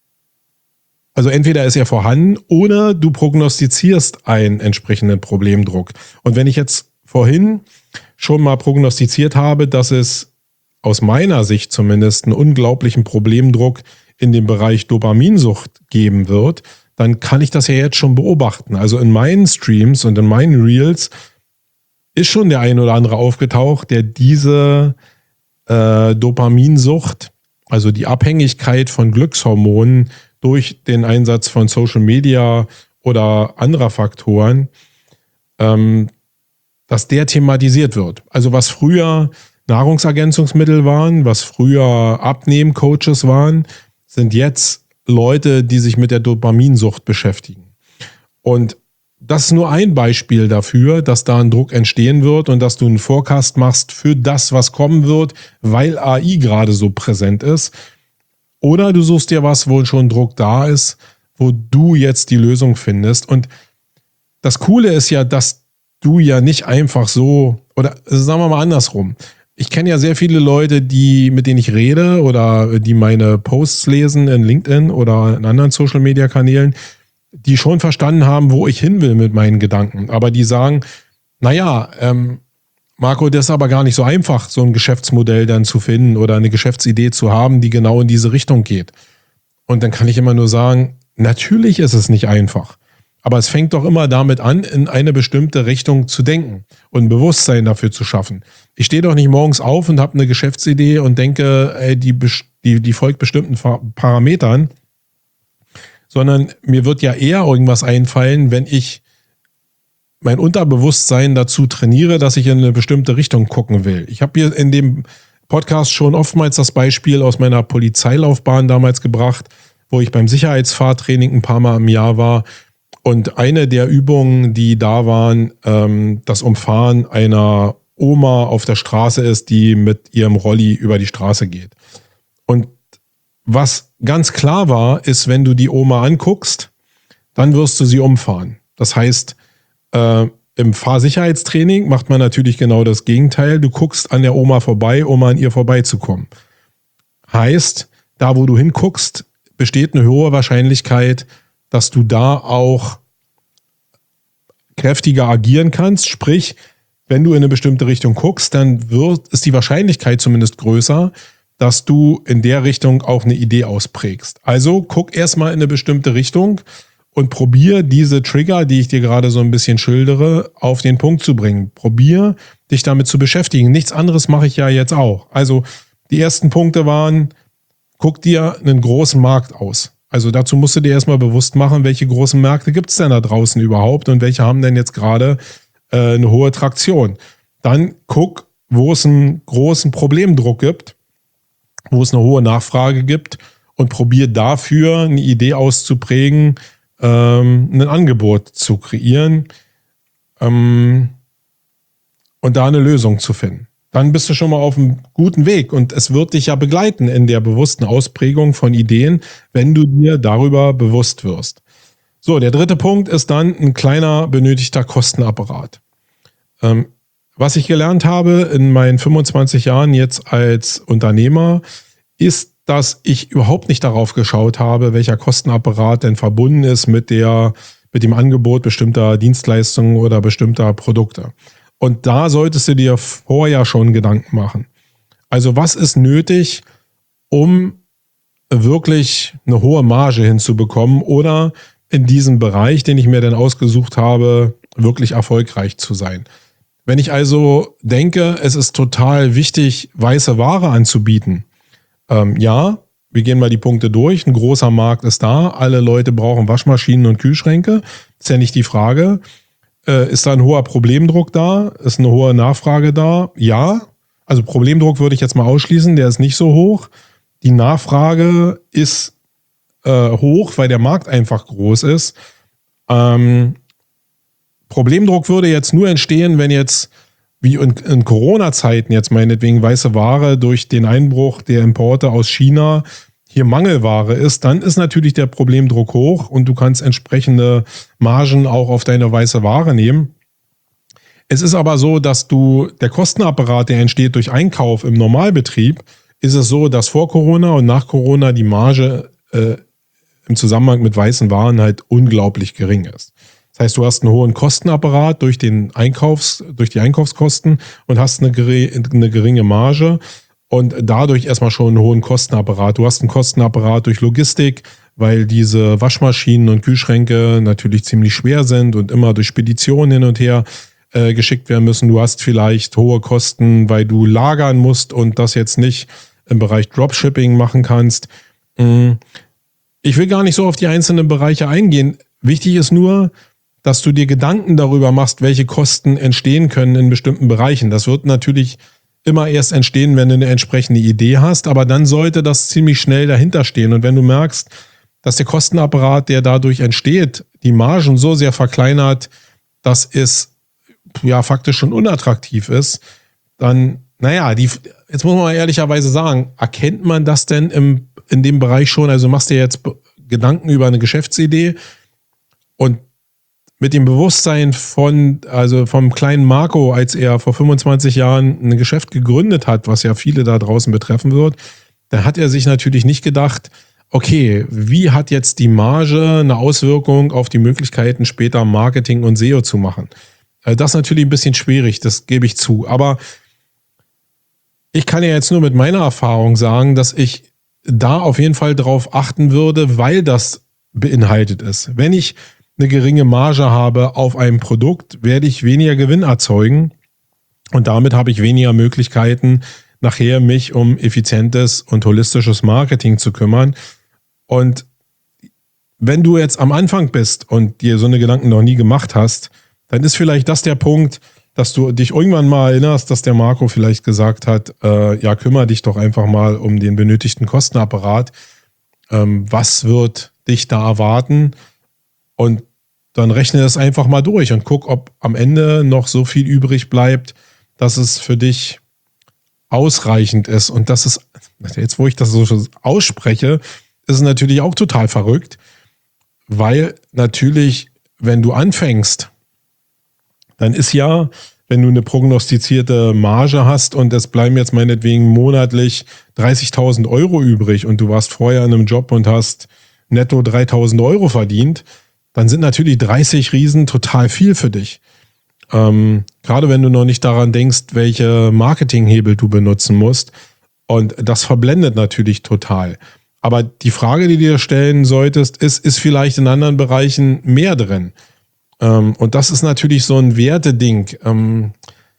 Also entweder ist er vorhanden oder du prognostizierst einen entsprechenden Problemdruck. Und wenn ich jetzt vorhin schon mal prognostiziert habe, dass es aus meiner Sicht zumindest einen unglaublichen Problemdruck in dem Bereich Dopaminsucht geben wird, dann kann ich das ja jetzt schon beobachten. Also in meinen Streams und in meinen Reels ist schon der ein oder andere aufgetaucht, der diese äh, Dopaminsucht, also die Abhängigkeit von Glückshormonen durch den Einsatz von Social Media oder anderer Faktoren, ähm, dass der thematisiert wird. Also was früher Nahrungsergänzungsmittel waren, was früher Abnehmcoaches waren, sind jetzt Leute, die sich mit der Dopaminsucht beschäftigen. Und das ist nur ein Beispiel dafür, dass da ein Druck entstehen wird und dass du einen Forecast machst für das, was kommen wird, weil A I gerade so präsent ist. Oder du suchst dir was, wo schon Druck da ist, wo du jetzt die Lösung findest. Und das Coole ist ja, dass du ja nicht einfach so, oder sagen wir mal andersrum. Ich kenne ja sehr viele Leute, die, mit denen ich rede oder die meine Posts lesen in LinkedIn oder in anderen Social-Media-Kanälen, die schon verstanden haben, wo ich hin will mit meinen Gedanken. Aber die sagen, naja, ähm, Marco, das ist aber gar nicht so einfach, so ein Geschäftsmodell dann zu finden oder eine Geschäftsidee zu haben, die genau in diese Richtung geht. Und dann kann ich immer nur sagen, natürlich ist es nicht einfach. Aber es fängt doch immer damit an, in eine bestimmte Richtung zu denken und ein Bewusstsein dafür zu schaffen. Ich stehe doch nicht morgens auf und habe eine Geschäftsidee und denke, ey, die, die, die folgt bestimmten Parametern, sondern mir wird ja eher irgendwas einfallen, wenn ich mein Unterbewusstsein dazu trainiere, dass ich in eine bestimmte Richtung gucken will. Ich habe hier in dem Podcast schon oftmals das Beispiel aus meiner Polizeilaufbahn damals gebracht, wo ich beim Sicherheitsfahrtraining ein paar Mal im Jahr war. Und eine der Übungen, die da waren, ähm, das Umfahren einer Oma auf der Straße ist, die mit ihrem Rolli über die Straße geht. Und was ganz klar war, ist, wenn du die Oma anguckst, dann wirst du sie umfahren. Das heißt, äh, im Fahrsicherheitstraining macht man natürlich genau das Gegenteil. Du guckst an der Oma vorbei, um an ihr vorbeizukommen. Heißt, da wo du hinguckst, besteht eine hohe Wahrscheinlichkeit, dass du da auch kräftiger agieren kannst. Sprich, wenn du in eine bestimmte Richtung guckst, dann wird, ist die Wahrscheinlichkeit zumindest größer, dass du in der Richtung auch eine Idee ausprägst. Also guck erstmal in eine bestimmte Richtung und probier diese Trigger, die ich dir gerade so ein bisschen schildere, auf den Punkt zu bringen. Probier dich damit zu beschäftigen. Nichts anderes mache ich ja jetzt auch. Also die ersten Punkte waren, guck dir einen großen Markt aus. Also dazu musst du dir erstmal bewusst machen, welche großen Märkte gibt es denn da draußen überhaupt und welche haben denn jetzt gerade äh, eine hohe Traktion. Dann guck, wo es einen großen Problemdruck gibt, wo es eine hohe Nachfrage gibt und probier dafür eine Idee auszuprägen, ähm, ein Angebot zu kreieren. ähm, und da eine Lösung zu finden. Dann bist du schon mal auf einem guten Weg und es wird dich ja begleiten in der bewussten Ausprägung von Ideen, wenn du dir darüber bewusst wirst. So, der dritte Punkt ist dann ein kleiner benötigter Kostenapparat. Ähm, was ich gelernt habe in meinen fünfundzwanzig Jahren jetzt als Unternehmer, ist, dass ich überhaupt nicht darauf geschaut habe, welcher Kostenapparat denn verbunden ist mit der, mit dem Angebot bestimmter Dienstleistungen oder bestimmter Produkte. Und da solltest du dir vorher schon Gedanken machen. Also was ist nötig, um wirklich eine hohe Marge hinzubekommen oder in diesem Bereich, den ich mir dann ausgesucht habe, wirklich erfolgreich zu sein. Wenn ich also denke, es ist total wichtig, weiße Ware anzubieten, ähm, ja, wir gehen mal die Punkte durch. Ein großer Markt ist da. Alle Leute brauchen Waschmaschinen und Kühlschränke. Ist ja nicht die Frage. Äh, ist da ein hoher Problemdruck da? Ist eine hohe Nachfrage da? Ja. Also Problemdruck würde ich jetzt mal ausschließen. Der ist nicht so hoch. Die Nachfrage ist äh, hoch, weil der Markt einfach groß ist. Ähm, Problemdruck würde jetzt nur entstehen, wenn jetzt wie in, in Corona-Zeiten jetzt meinetwegen weiße Ware durch den Einbruch der Importe aus China hier Mangelware ist, dann ist natürlich der Problemdruck hoch und du kannst entsprechende Margen auch auf deine weiße Ware nehmen. Es ist aber so, dass du, der Kostenapparat, der entsteht durch Einkauf im Normalbetrieb, ist es so, dass vor Corona und nach Corona die Marge äh, im Zusammenhang mit weißen Waren halt unglaublich gering ist. Das heißt, du hast einen hohen Kostenapparat durch den Einkaufs, durch die Einkaufskosten und hast eine, eine geringe Marge und dadurch erstmal schon einen hohen Kostenapparat. Du hast einen Kostenapparat durch Logistik, weil diese Waschmaschinen und Kühlschränke natürlich ziemlich schwer sind und immer durch Speditionen hin und her äh, geschickt werden müssen. Du hast vielleicht hohe Kosten, weil du lagern musst und das jetzt nicht im Bereich Dropshipping machen kannst. Ich will gar nicht so auf die einzelnen Bereiche eingehen. Wichtig ist nur, dass du dir Gedanken darüber machst, welche Kosten entstehen können in bestimmten Bereichen. Das wird natürlich immer erst entstehen, wenn du eine entsprechende Idee hast, aber dann sollte das ziemlich schnell dahinter stehen. Und wenn du merkst, dass der Kostenapparat, der dadurch entsteht, die Margen so sehr verkleinert, dass es ja faktisch schon unattraktiv ist, dann, naja, die, jetzt muss man mal ehrlicherweise sagen, erkennt man das denn im, in dem Bereich schon? Also machst du dir jetzt Gedanken über eine Geschäftsidee und mit dem Bewusstsein von, also vom kleinen Marco, als er vor fünfundzwanzig Jahren ein Geschäft gegründet hat, was ja viele da draußen betreffen wird, da hat er sich natürlich nicht gedacht, okay, wie hat jetzt die Marge eine Auswirkung auf die Möglichkeiten, später Marketing und S E O zu machen? Das ist natürlich ein bisschen schwierig, das gebe ich zu. Aber ich kann ja jetzt nur mit meiner Erfahrung sagen, dass ich da auf jeden Fall drauf achten würde, weil das beinhaltet ist. Wenn ich eine geringe Marge habe auf einem Produkt, werde ich weniger Gewinn erzeugen und damit habe ich weniger Möglichkeiten, nachher mich um effizientes und holistisches Marketing zu kümmern. Und wenn du jetzt am Anfang bist und dir so eine Gedanken noch nie gemacht hast, dann ist vielleicht das der Punkt, dass du dich irgendwann mal erinnerst, dass der Marco vielleicht gesagt hat, äh, ja, kümmere dich doch einfach mal um den benötigten Kostenapparat. Ähm, was wird dich da erwarten? Und dann rechne das einfach mal durch und guck, ob am Ende noch so viel übrig bleibt, dass es für dich ausreichend ist. Und das ist, jetzt wo ich das so ausspreche, ist es natürlich auch total verrückt, weil natürlich, wenn du anfängst, dann ist ja, wenn du eine prognostizierte Marge hast und es bleiben jetzt meinetwegen monatlich dreißigtausend Euro übrig und du warst vorher in einem Job und hast netto dreitausend Euro verdient, dann sind natürlich dreißig Riesen total viel für dich. Ähm, gerade wenn du noch nicht daran denkst, welche Marketinghebel du benutzen musst. Und das verblendet natürlich total. Aber die Frage, die du dir stellen solltest, ist, ist vielleicht in anderen Bereichen mehr drin? Ähm, und das ist natürlich so ein Werteding. Ähm,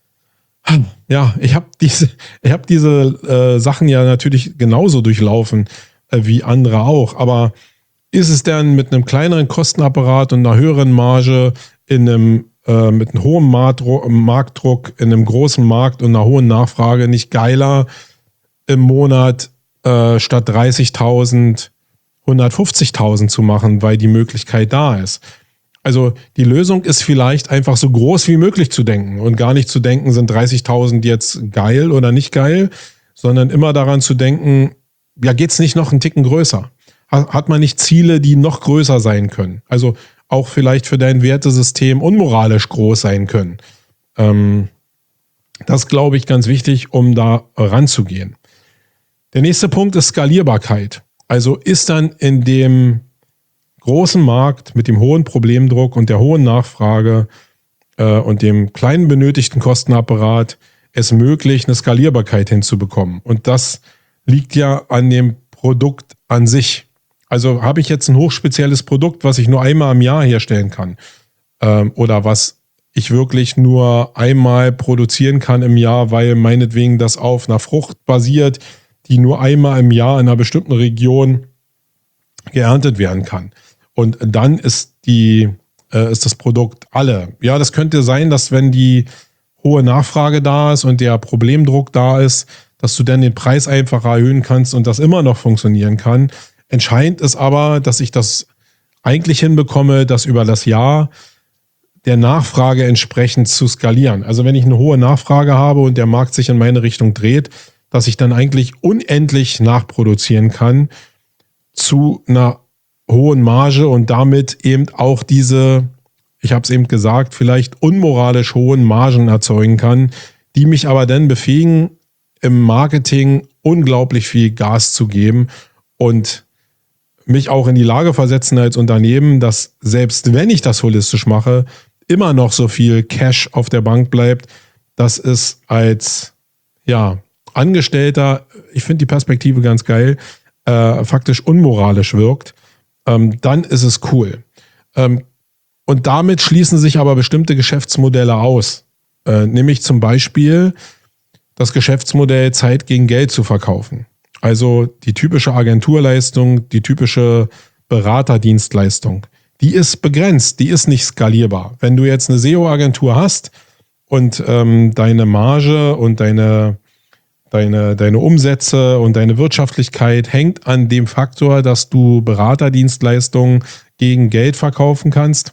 ja, ich habe diese, ich hab diese äh, Sachen ja natürlich genauso durchlaufen äh, wie andere auch. Aber ist es denn mit einem kleineren Kostenapparat und einer höheren Marge in einem äh, mit einem hohen Marktdruck, in einem großen Markt und einer hohen Nachfrage nicht geiler, im Monat äh, statt dreißigtausend hundertfünfzigtausend zu machen, weil die Möglichkeit da ist? Also die Lösung ist vielleicht einfach so groß wie möglich zu denken und gar nicht zu denken, sind dreißigtausend jetzt geil oder nicht geil, sondern immer daran zu denken, ja, geht's nicht noch einen Ticken größer? Hat man nicht Ziele, die noch größer sein können? Also auch vielleicht für dein Wertesystem unmoralisch groß sein können. Ähm, das glaube ich ganz wichtig, um da ranzugehen. Der nächste Punkt ist Skalierbarkeit. Also ist dann in dem großen Markt mit dem hohen Problemdruck und der hohen Nachfrage äh, und dem kleinen benötigten Kostenapparat es möglich, eine Skalierbarkeit hinzubekommen. Und das liegt ja an dem Produkt an sich. Also habe ich jetzt ein hochspezielles Produkt, was ich nur einmal im Jahr herstellen kann ähm, oder was ich wirklich nur einmal produzieren kann im Jahr, weil meinetwegen das auf einer Frucht basiert, die nur einmal im Jahr in einer bestimmten Region geerntet werden kann. Und dann ist die äh, ist das Produkt alle. Ja, das könnte sein, dass wenn die hohe Nachfrage da ist und der Problemdruck da ist, dass du dann den Preis einfach erhöhen kannst und das immer noch funktionieren kann. Entscheidend ist aber, dass ich das eigentlich hinbekomme, das über das Jahr der Nachfrage entsprechend zu skalieren. Also wenn ich eine hohe Nachfrage habe und der Markt sich in meine Richtung dreht, dass ich dann eigentlich unendlich nachproduzieren kann zu einer hohen Marge und damit eben auch diese, ich habe es eben gesagt, vielleicht unmoralisch hohen Margen erzeugen kann, die mich aber dann befähigen, im Marketing unglaublich viel Gas zu geben und mich auch in die Lage versetzen als Unternehmen, dass selbst wenn ich das holistisch mache, immer noch so viel Cash auf der Bank bleibt, dass es als ja, Angestellter, ich finde die Perspektive ganz geil, äh, faktisch unmoralisch wirkt, ähm, dann ist es cool. Ähm, und damit schließen sich aber bestimmte Geschäftsmodelle aus. Äh, nämlich zum Beispiel das Geschäftsmodell Zeit gegen Geld zu verkaufen. Also die typische Agenturleistung, die typische Beraterdienstleistung, die ist begrenzt, die ist nicht skalierbar. Wenn du jetzt eine S E O-Agentur hast und ähm, deine Marge und deine, deine, deine Umsätze und deine Wirtschaftlichkeit hängt an dem Faktor, dass du Beraterdienstleistungen gegen Geld verkaufen kannst,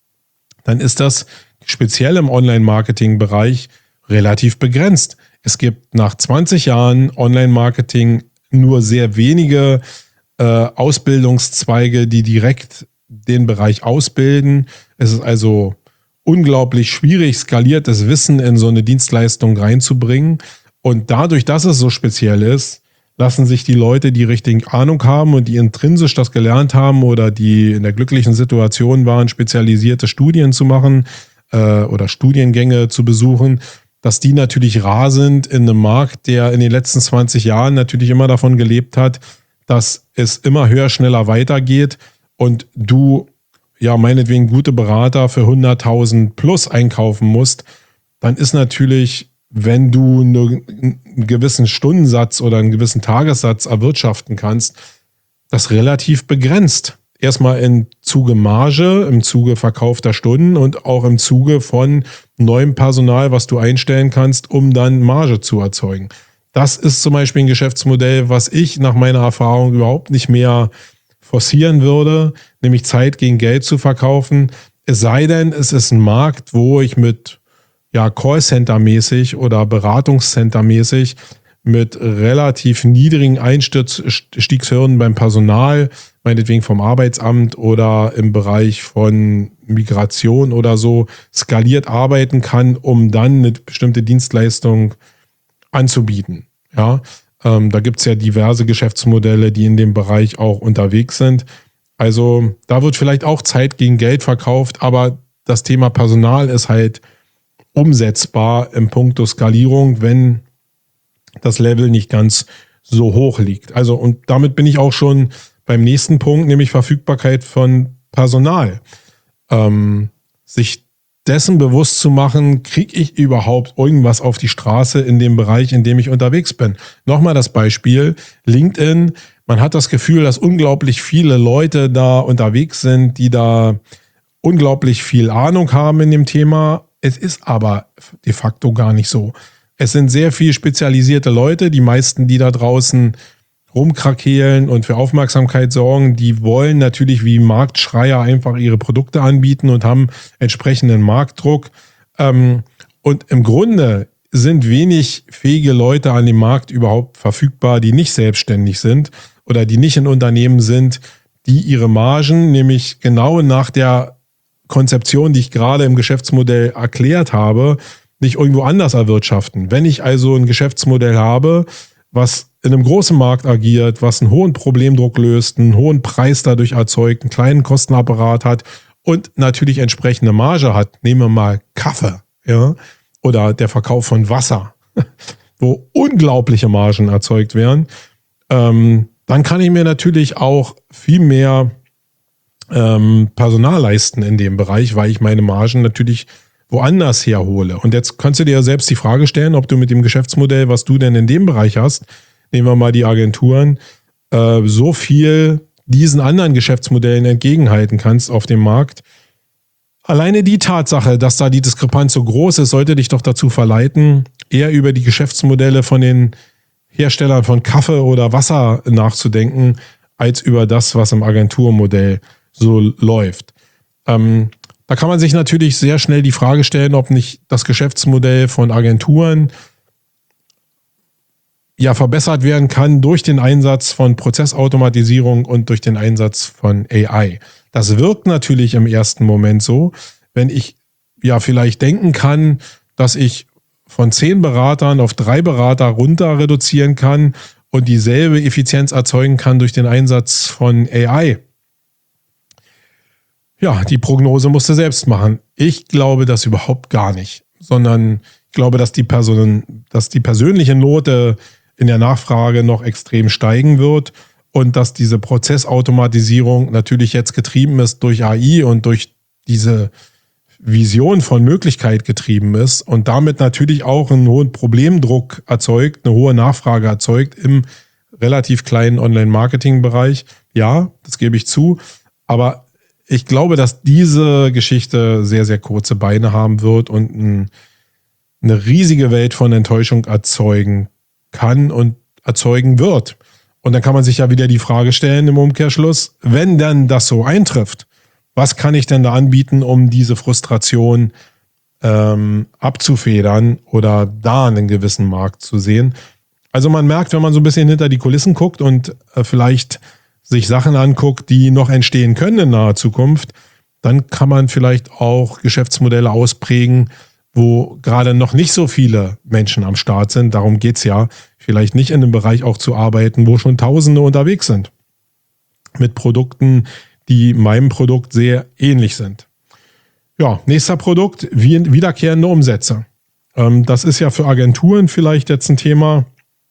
dann ist das speziell im Online-Marketing-Bereich relativ begrenzt. Es gibt nach zwanzig Jahren Online-Marketing nur sehr wenige äh, Ausbildungszweige, die direkt den Bereich ausbilden. Es ist also unglaublich schwierig, skaliertes Wissen in so eine Dienstleistung reinzubringen. Und dadurch, dass es so speziell ist, lassen sich die Leute, die richtig Ahnung haben und die intrinsisch das gelernt haben oder die in der glücklichen Situation waren, spezialisierte Studien zu machen äh, oder Studiengänge zu besuchen, dass die natürlich rar sind in einem Markt, der in den letzten zwanzig Jahren natürlich immer davon gelebt hat, dass es immer höher, schneller weitergeht und du ja meinetwegen gute Berater für hunderttausend plus einkaufen musst, dann ist natürlich, wenn du einen gewissen Stundensatz oder einen gewissen Tagessatz erwirtschaften kannst, das relativ begrenzt. Erstmal im Zuge Marge, im Zuge verkaufter Stunden und auch im Zuge von neuem Personal, was du einstellen kannst, um dann Marge zu erzeugen. Das ist zum Beispiel ein Geschäftsmodell, was ich nach meiner Erfahrung überhaupt nicht mehr forcieren würde, nämlich Zeit gegen Geld zu verkaufen. Es sei denn, es ist ein Markt, wo ich mit ja, Callcenter-mäßig oder Beratungscenter-mäßig mit relativ niedrigen Einstiegshürden beim Personal, meinetwegen vom Arbeitsamt oder im Bereich von Migration oder so, skaliert arbeiten kann, um dann eine bestimmte Dienstleistung anzubieten. Ja, ähm, da gibt es ja diverse Geschäftsmodelle, die in dem Bereich auch unterwegs sind. Also da wird vielleicht auch Zeit gegen Geld verkauft, aber das Thema Personal ist halt umsetzbar im Punkto Skalierung, wenn das Level nicht ganz so hoch liegt. Also und damit bin ich auch schon beim nächsten Punkt, nämlich Verfügbarkeit von Personal. Ähm, sich dessen bewusst zu machen, kriege ich überhaupt irgendwas auf die Straße in dem Bereich, in dem ich unterwegs bin. Nochmal das Beispiel, LinkedIn. Man hat das Gefühl, dass unglaublich viele Leute da unterwegs sind, die da unglaublich viel Ahnung haben in dem Thema. Es ist aber de facto gar nicht so. Es sind sehr viel spezialisierte Leute. Die meisten, die da draußen rumkrakeelen und für Aufmerksamkeit sorgen, die wollen natürlich wie Marktschreier einfach ihre Produkte anbieten und haben entsprechenden Marktdruck. Ähm, und im Grunde sind wenig fähige Leute an dem Markt überhaupt verfügbar, die nicht selbstständig sind oder die nicht in Unternehmen sind, die ihre Margen nämlich genau nach der Konzeption, die ich gerade im Geschäftsmodell erklärt habe, nicht irgendwo anders erwirtschaften. Wenn ich also ein Geschäftsmodell habe, was in einem großen Markt agiert, was einen hohen Problemdruck löst, einen hohen Preis dadurch erzeugt, einen kleinen Kostenapparat hat und natürlich entsprechende Marge hat, nehmen wir mal Kaffee, ja, oder der Verkauf von Wasser, wo unglaubliche Margen erzeugt werden, ähm, dann kann ich mir natürlich auch viel mehr ähm, Personal leisten in dem Bereich, weil ich meine Margen natürlich woanders herhole. Und jetzt kannst du dir ja selbst die Frage stellen, ob du mit dem Geschäftsmodell, was du denn in dem Bereich hast, nehmen wir mal die Agenturen, äh, so viel diesen anderen Geschäftsmodellen entgegenhalten kannst auf dem Markt. Alleine die Tatsache, dass da die Diskrepanz so groß ist, sollte dich doch dazu verleiten, eher über die Geschäftsmodelle von den Herstellern von Kaffee oder Wasser nachzudenken, als über das, was im Agenturmodell so läuft. Ähm, da kann man sich natürlich sehr schnell die Frage stellen, ob nicht das Geschäftsmodell von Agenturen ja verbessert werden kann durch den Einsatz von Prozessautomatisierung und durch den Einsatz von A I. Das wirkt natürlich im ersten Moment so, wenn ich ja vielleicht denken kann, dass ich von zehn Beratern auf drei Berater runter reduzieren kann und dieselbe Effizienz erzeugen kann durch den Einsatz von A I. Ja, die Prognose musst du selbst machen. Ich glaube das überhaupt gar nicht, sondern ich glaube, dass die Person, dass die persönliche Note in der Nachfrage noch extrem steigen wird und dass diese Prozessautomatisierung natürlich jetzt getrieben ist durch A I und durch diese Vision von Möglichkeit getrieben ist und damit natürlich auch einen hohen Problemdruck erzeugt, eine hohe Nachfrage erzeugt im relativ kleinen Online-Marketing-Bereich. Ja, das gebe ich zu, aber ich glaube, dass diese Geschichte sehr, sehr kurze Beine haben wird und ein, eine riesige Welt von Enttäuschung erzeugen kann und erzeugen wird. Und dann kann man sich ja wieder die Frage stellen im Umkehrschluss, wenn dann das so eintrifft, was kann ich denn da anbieten, um diese Frustration ähm, abzufedern oder da einen gewissen Markt zu sehen? Also man merkt, wenn man so ein bisschen hinter die Kulissen guckt und äh, vielleicht sich Sachen anguckt, die noch entstehen können in naher Zukunft, dann kann man vielleicht auch Geschäftsmodelle ausprägen, wo gerade noch nicht so viele Menschen am Start sind. Darum geht es ja, vielleicht nicht in einem Bereich auch zu arbeiten, wo schon Tausende unterwegs sind. Mit Produkten, die meinem Produkt sehr ähnlich sind. Ja, nächster Produkt, wiederkehrende Umsätze. Ähm, das ist ja für Agenturen vielleicht jetzt ein Thema,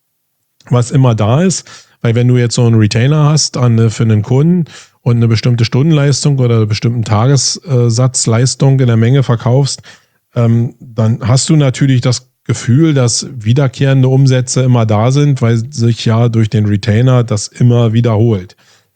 was immer da ist. Weil wenn du jetzt so einen Retainer hast an, für einen Kunden und eine bestimmte Stundenleistung oder einen bestimmten Tagessatzleistung in der Menge verkaufst, ähm, dann hast du natürlich das Gefühl, dass wiederkehrende Umsätze immer da sind, weil sich ja durch den Retainer das immer wiederholt.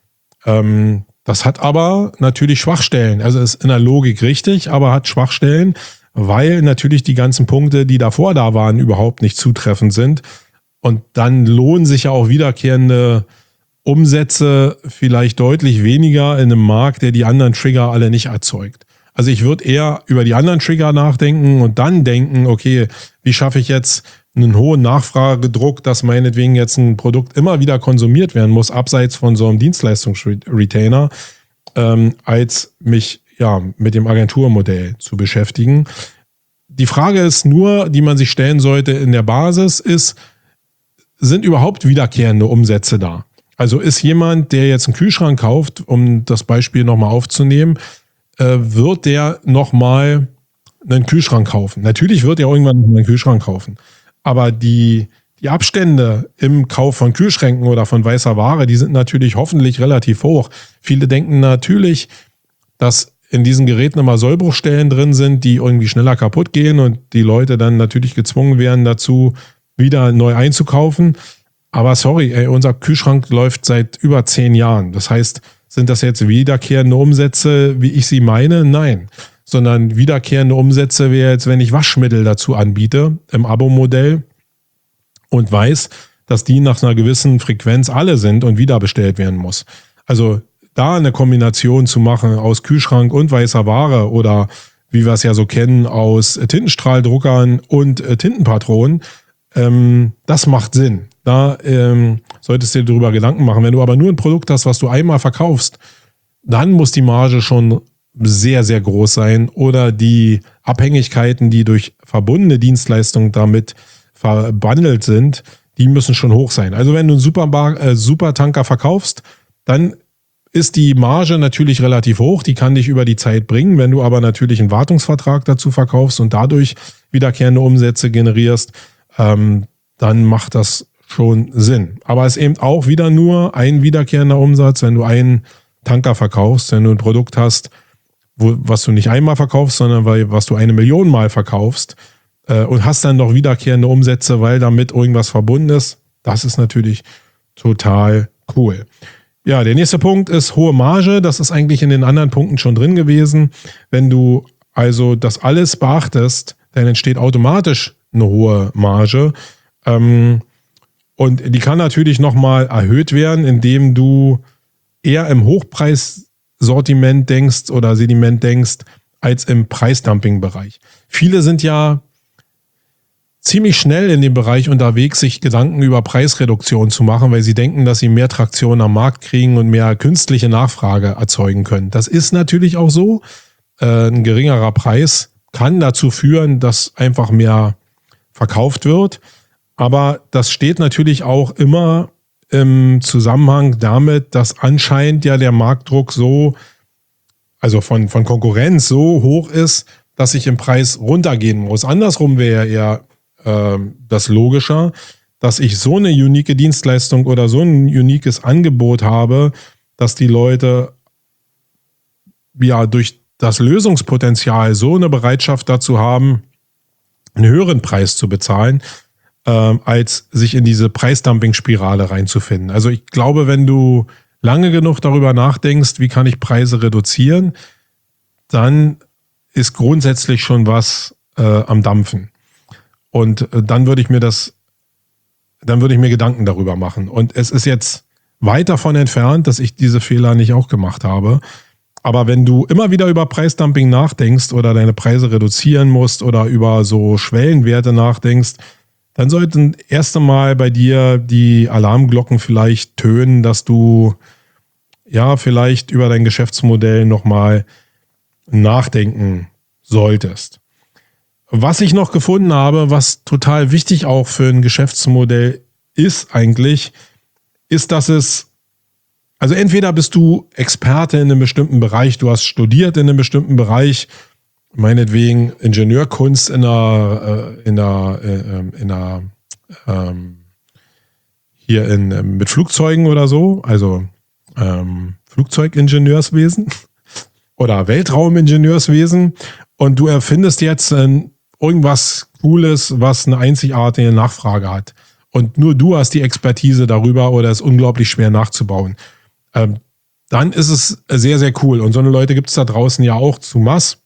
Ähm, das hat aber natürlich Schwachstellen. Also ist in der Logik richtig, aber hat Schwachstellen, weil natürlich die ganzen Punkte, die davor da waren, überhaupt nicht zutreffend sind. Und dann lohnen sich ja auch wiederkehrende Umsätze vielleicht deutlich weniger in einem Markt, der die anderen Trigger alle nicht erzeugt. Also ich würde eher über die anderen Trigger nachdenken und dann denken, okay, wie schaffe ich jetzt einen hohen Nachfragedruck, dass meinetwegen jetzt ein Produkt immer wieder konsumiert werden muss, abseits von so einem Dienstleistungsretainer, ähm, als mich ja mit dem Agenturmodell zu beschäftigen. Die Frage ist nur, die man sich stellen sollte in der Basis, ist, sind überhaupt wiederkehrende Umsätze da? Also ist jemand, der jetzt einen Kühlschrank kauft, um das Beispiel nochmal aufzunehmen, äh, wird der nochmal einen Kühlschrank kaufen? Natürlich wird er irgendwann noch einen Kühlschrank kaufen. Aber die, die Abstände im Kauf von Kühlschränken oder von weißer Ware, die sind natürlich hoffentlich relativ hoch. Viele denken natürlich, dass in diesen Geräten immer Sollbruchstellen drin sind, die irgendwie schneller kaputt gehen und die Leute dann natürlich gezwungen werden dazu, wieder neu einzukaufen. Aber sorry, ey, unser Kühlschrank läuft seit über zehn Jahren. Das heißt, sind das jetzt wiederkehrende Umsätze, wie ich sie meine? Nein. Sondern wiederkehrende Umsätze wäre jetzt, wenn ich Waschmittel dazu anbiete im Abo-Modell und weiß, dass die nach einer gewissen Frequenz alle sind und wieder bestellt werden muss. Also da eine Kombination zu machen aus Kühlschrank und weißer Ware oder wie wir es ja so kennen aus Tintenstrahldruckern und äh, Tintenpatronen, ähm, das macht Sinn. Da ähm, solltest du dir darüber Gedanken machen. Wenn du aber nur ein Produkt hast, was du einmal verkaufst, dann muss die Marge schon sehr, sehr groß sein oder die Abhängigkeiten, die durch verbundene Dienstleistungen damit verbandelt sind, die müssen schon hoch sein. Also wenn du einen Superbar- äh, Supertanker verkaufst, dann ist die Marge natürlich relativ hoch, die kann dich über die Zeit bringen. Wenn du aber natürlich einen Wartungsvertrag dazu verkaufst und dadurch wiederkehrende Umsätze generierst, ähm, dann macht das schon Sinn. Aber es ist eben auch wieder nur ein wiederkehrender Umsatz, wenn du einen Tanker verkaufst, wenn du ein Produkt hast, wo, was du nicht einmal verkaufst, sondern weil, was du eine Million Mal verkaufst äh, und hast dann noch wiederkehrende Umsätze, weil damit irgendwas verbunden ist. Das ist natürlich total cool. Ja, der nächste Punkt ist hohe Marge. Das ist eigentlich in den anderen Punkten schon drin gewesen. Wenn du also das alles beachtest, dann entsteht automatisch eine hohe Marge. Ähm, und die kann natürlich nochmal erhöht werden, indem du eher im Hochpreissortiment denkst oder Sediment denkst, als im Preisdumping-Bereich. Viele sind ja ziemlich schnell in dem Bereich unterwegs, sich Gedanken über Preisreduktion zu machen, weil sie denken, dass sie mehr Traktion am Markt kriegen und mehr künstliche Nachfrage erzeugen können. Das ist natürlich auch so. Äh, ein geringerer Preis kann dazu führen, dass einfach mehr verkauft wird. Aber das steht natürlich auch immer im Zusammenhang damit, dass anscheinend ja der Marktdruck so, also von, von Konkurrenz so hoch ist, dass ich im Preis runtergehen muss. Andersrum wäre ja eher das logischer, dass ich so eine unique Dienstleistung oder so ein uniques Angebot habe, dass die Leute ja durch das Lösungspotenzial so eine Bereitschaft dazu haben, einen höheren Preis zu bezahlen, ähm, als sich in diese Preisdumping-Spirale reinzufinden. Also ich glaube, wenn du lange genug darüber nachdenkst, wie kann ich Preise reduzieren, dann ist grundsätzlich schon was äh, am Dampfen. Und dann würde ich mir das, dann würde ich mir Gedanken darüber machen. Und es ist jetzt weit davon entfernt, dass ich diese Fehler nicht auch gemacht habe. Aber wenn du immer wieder über Preisdumping nachdenkst oder deine Preise reduzieren musst oder über so Schwellenwerte nachdenkst, dann sollten erst einmal bei dir die Alarmglocken vielleicht tönen, dass du ja vielleicht über dein Geschäftsmodell nochmal nachdenken solltest. Was ich noch gefunden habe, was total wichtig auch für ein Geschäftsmodell ist eigentlich, ist, dass es, also entweder bist du Experte in einem bestimmten Bereich, du hast studiert in einem bestimmten Bereich, meinetwegen Ingenieurkunst in einer, in einer, in einer ähm, hier in, mit Flugzeugen oder so, also ähm, Flugzeugingenieurswesen oder Weltraumingenieurswesen und du erfindest jetzt ein irgendwas Cooles, was eine einzigartige Nachfrage hat. Und nur du hast die Expertise darüber oder ist unglaublich schwer nachzubauen. Ähm, dann ist es sehr, sehr cool. Und so eine Leute gibt es da draußen ja auch zu Mass.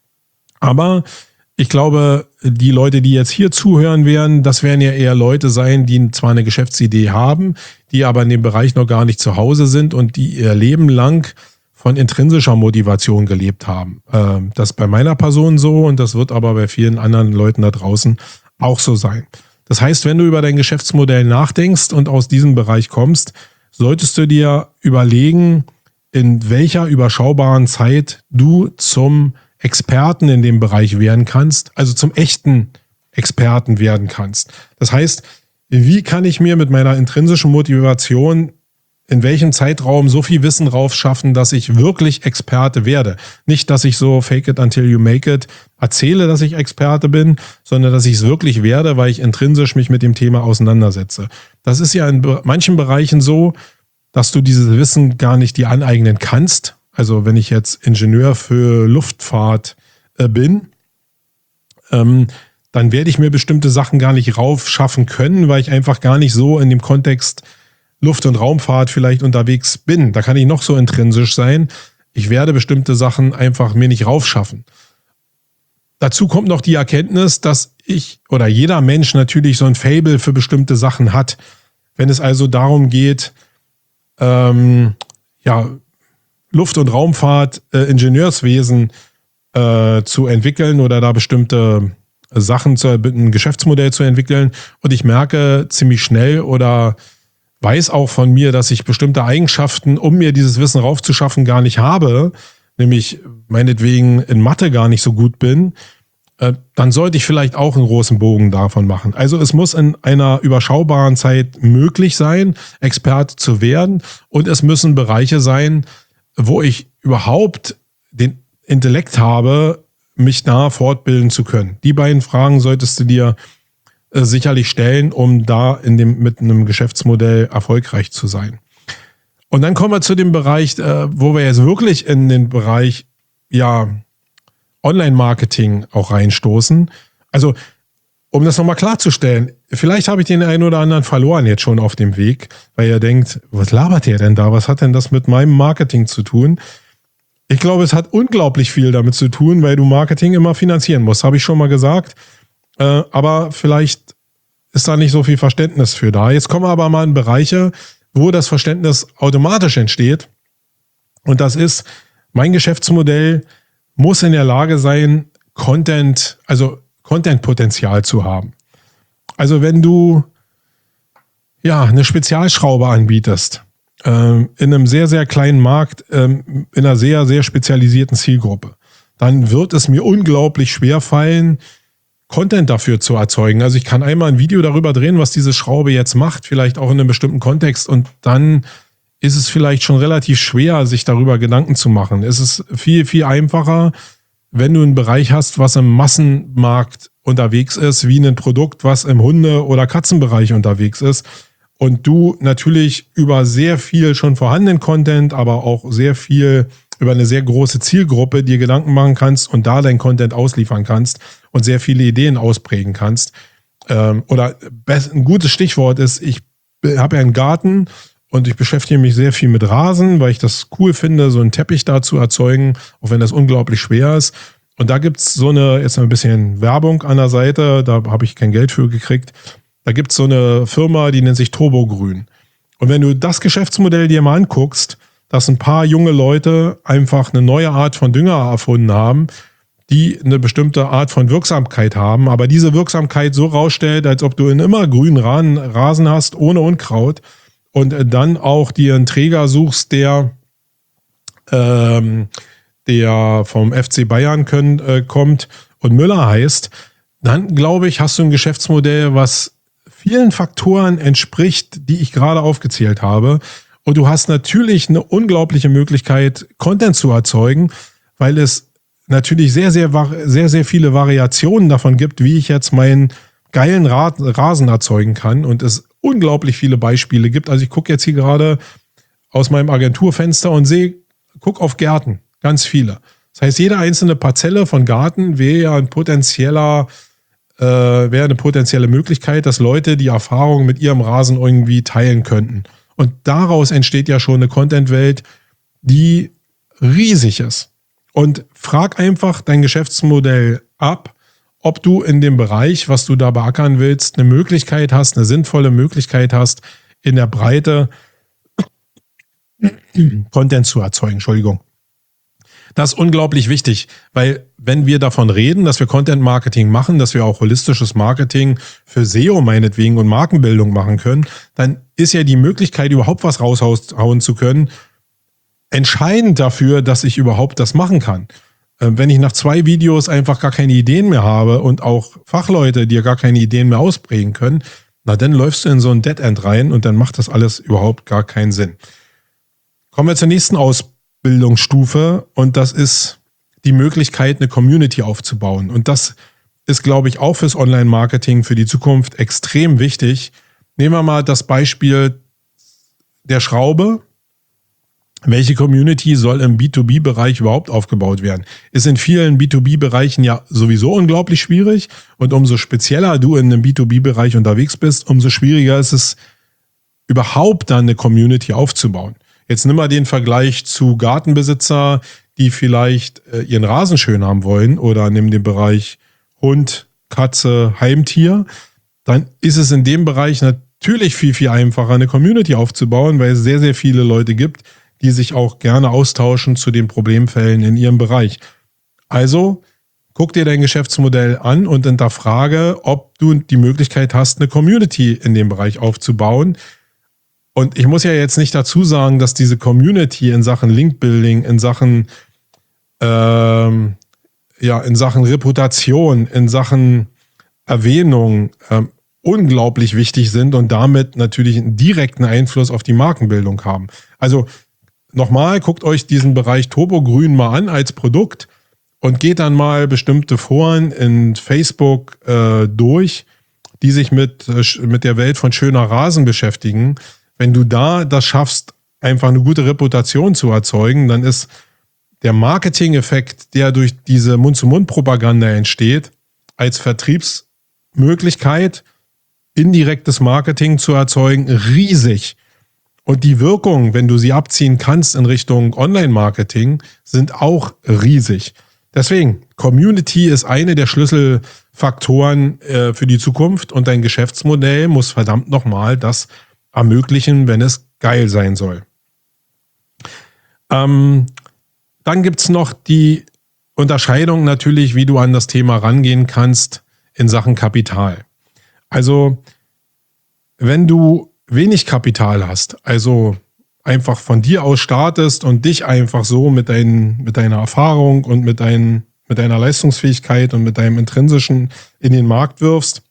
Aber ich glaube, die Leute, die jetzt hier zuhören werden, das werden ja eher Leute sein, die zwar eine Geschäftsidee haben, die aber in dem Bereich noch gar nicht zu Hause sind und die ihr Leben lang von intrinsischer Motivation gelebt haben. Das ist bei meiner Person so und das wird aber bei vielen anderen Leuten da draußen auch so sein. Das heißt, wenn du über dein Geschäftsmodell nachdenkst und aus diesem Bereich kommst, solltest du dir überlegen, in welcher überschaubaren Zeit du zum Experten in dem Bereich werden kannst, also zum echten Experten werden kannst. Das heißt, wie kann ich mir mit meiner intrinsischen Motivation in welchem Zeitraum so viel Wissen raufschaffen, dass ich wirklich Experte werde. Nicht, dass ich so fake it until you make it erzähle, dass ich Experte bin, sondern dass ich es wirklich werde, weil ich intrinsisch mich mit dem Thema auseinandersetze. Das ist ja in manchen Bereichen so, dass du dieses Wissen gar nicht dir aneignen kannst. Also wenn ich jetzt Ingenieur für Luftfahrt äh, bin, ähm, dann werde ich mir bestimmte Sachen gar nicht raufschaffen können, weil ich einfach gar nicht so in dem Kontext Luft- und Raumfahrt vielleicht unterwegs bin. Da kann ich noch so intrinsisch sein. Ich werde bestimmte Sachen einfach mir nicht raufschaffen. Dazu kommt noch die Erkenntnis, dass ich oder jeder Mensch natürlich so ein Faible für bestimmte Sachen hat. Wenn es also darum geht, ähm, ja, Luft- und Raumfahrt, äh, Ingenieurswesen äh, zu entwickeln oder da bestimmte Sachen, zu, ein Geschäftsmodell zu entwickeln und ich merke ziemlich schnell oder weiß auch von mir, dass ich bestimmte Eigenschaften, um mir dieses Wissen raufzuschaffen, gar nicht habe, nämlich meinetwegen in Mathe gar nicht so gut bin, äh, dann sollte ich vielleicht auch einen großen Bogen davon machen. Also es muss in einer überschaubaren Zeit möglich sein, Experte zu werden und es müssen Bereiche sein, wo ich überhaupt den Intellekt habe, mich da fortbilden zu können. Die beiden Fragen solltest du dir äh, sicherlich stellen, um da in dem, mit einem Geschäftsmodell erfolgreich zu sein. Und dann kommen wir zu dem Bereich, äh, wo wir jetzt wirklich in den Bereich, ja, Online-Marketing auch reinstoßen. Also, um das nochmal klarzustellen, vielleicht habe ich den einen oder anderen verloren jetzt schon auf dem Weg, weil er denkt, was labert der denn da? Was hat denn das mit meinem Marketing zu tun? Ich glaube, es hat unglaublich viel damit zu tun, weil du Marketing immer finanzieren musst, habe ich schon mal gesagt. Äh, aber vielleicht ist da nicht so viel Verständnis für da. Jetzt kommen wir aber mal in Bereiche, wo das Verständnis automatisch entsteht. Und das ist, mein Geschäftsmodell muss in der Lage sein, Content, also Content-Potenzial zu haben. Also wenn du ja eine Spezialschraube anbietest, ähm, in einem sehr, sehr kleinen Markt, ähm, in einer sehr, sehr spezialisierten Zielgruppe, dann wird es mir unglaublich schwer fallen, Content dafür zu erzeugen. Also ich kann einmal ein Video darüber drehen, was diese Schraube jetzt macht, vielleicht auch in einem bestimmten Kontext und dann ist es vielleicht schon relativ schwer, sich darüber Gedanken zu machen. Es ist viel, viel einfacher, wenn du einen Bereich hast, was im Massenmarkt unterwegs ist, wie ein Produkt, was im Hunde- oder Katzenbereich unterwegs ist und du natürlich über sehr viel schon vorhandenen Content, aber auch sehr viel über eine sehr große Zielgruppe dir Gedanken machen kannst und da dein Content ausliefern kannst und sehr viele Ideen ausprägen kannst. Ähm, oder ein gutes Stichwort ist, ich habe ja einen Garten und ich beschäftige mich sehr viel mit Rasen, weil ich das cool finde, so einen Teppich da zu erzeugen, auch wenn das unglaublich schwer ist. Und da gibt's so eine, jetzt ein bisschen Werbung an der Seite, da habe ich kein Geld für gekriegt. Da gibt's so eine Firma, die nennt sich Turbogrün. Und wenn du das Geschäftsmodell dir mal anguckst, dass ein paar junge Leute einfach eine neue Art von Dünger erfunden haben, die eine bestimmte Art von Wirksamkeit haben, aber diese Wirksamkeit so rausstellt, als ob du einen immer grünen Rasen hast, ohne Unkraut und dann auch dir einen Träger suchst, der, ähm, der vom F C Bayern können, äh, kommt und Müller heißt, dann glaube ich, hast du ein Geschäftsmodell, was vielen Faktoren entspricht, die ich gerade aufgezählt habe. Und du hast natürlich eine unglaubliche Möglichkeit, Content zu erzeugen, weil es natürlich sehr, sehr, sehr, sehr viele Variationen davon gibt, wie ich jetzt meinen geilen Rasen erzeugen kann und es unglaublich viele Beispiele gibt. Also ich gucke jetzt hier gerade aus meinem Agenturfenster und sehe, guck auf Gärten, ganz viele. Das heißt, jede einzelne Parzelle von Garten wäre ja ein potenzieller, äh, wäre eine potenzielle Möglichkeit, dass Leute die Erfahrung mit ihrem Rasen irgendwie teilen könnten. Und daraus entsteht ja schon eine Content-Welt, die riesig ist. Und frag einfach dein Geschäftsmodell ab, ob du in dem Bereich, was du da beackern willst, eine Möglichkeit hast, eine sinnvolle Möglichkeit hast, in der Breite Content zu erzeugen. Entschuldigung. Das ist unglaublich wichtig, weil wenn wir davon reden, dass wir Content-Marketing machen, dass wir auch holistisches Marketing für S E O meinetwegen und Markenbildung machen können, dann ist ja die Möglichkeit, überhaupt was raushauen zu können, entscheidend dafür, dass ich überhaupt das machen kann. Wenn ich nach zwei Videos einfach gar keine Ideen mehr habe und auch Fachleute dir gar keine Ideen mehr ausprägen können, na dann läufst du in so ein Dead End rein und dann macht das alles überhaupt gar keinen Sinn. Kommen wir zur nächsten Ausbildungsstufe und das ist die Möglichkeit, eine Community aufzubauen. Und das ist, glaube ich, auch fürs Online-Marketing für die Zukunft extrem wichtig. Nehmen wir mal das Beispiel der Schraube. Welche Community soll im B zwei B-Bereich überhaupt aufgebaut werden? Ist in vielen B zwei B-Bereichen ja sowieso unglaublich schwierig und umso spezieller du in einem B zwei B-Bereich unterwegs bist, umso schwieriger ist es, überhaupt dann eine Community aufzubauen. Jetzt nimm mal den Vergleich zu Gartenbesitzer, die vielleicht äh, ihren Rasen schön haben wollen oder nimm den Bereich Hund, Katze, Heimtier. Dann ist es in dem Bereich natürlich viel, viel einfacher, eine Community aufzubauen, weil es sehr, sehr viele Leute gibt, die sich auch gerne austauschen zu den Problemfällen in ihrem Bereich. Also guck dir dein Geschäftsmodell an und hinterfrage, ob du die Möglichkeit hast, eine Community in dem Bereich aufzubauen. Und ich muss ja jetzt nicht dazu sagen, dass diese Community in Sachen Link-Building, in Sachen, ähm, ja, in Sachen Reputation, in Sachen Erwähnung ähm, unglaublich wichtig sind und damit natürlich einen direkten Einfluss auf die Markenbildung haben. Also nochmal, guckt euch diesen Bereich Turbogrün mal an als Produkt und geht dann mal bestimmte Foren in Facebook äh, durch, die sich mit, äh, mit der Welt von schöner Rasen beschäftigen. Wenn du da das schaffst, einfach eine gute Reputation zu erzeugen, dann ist der Marketing-Effekt, der durch diese Mund-zu-Mund-Propaganda entsteht, als Vertriebsmöglichkeit, indirektes Marketing zu erzeugen, riesig. Und die Wirkung, wenn du sie abziehen kannst in Richtung Online-Marketing, sind auch riesig. Deswegen, Community ist eine der Schlüsselfaktoren äh, für die Zukunft und dein Geschäftsmodell muss verdammt nochmal das ermöglichen, wenn es geil sein soll. Ähm, dann gibt es noch die Unterscheidung natürlich, wie du an das Thema rangehen kannst in Sachen Kapital. Also, wenn du wenig Kapital hast, also einfach von dir aus startest und dich einfach so mit, dein, mit deiner Erfahrung und mit, dein, mit deiner Leistungsfähigkeit und mit deinem Intrinsischen in den Markt wirfst,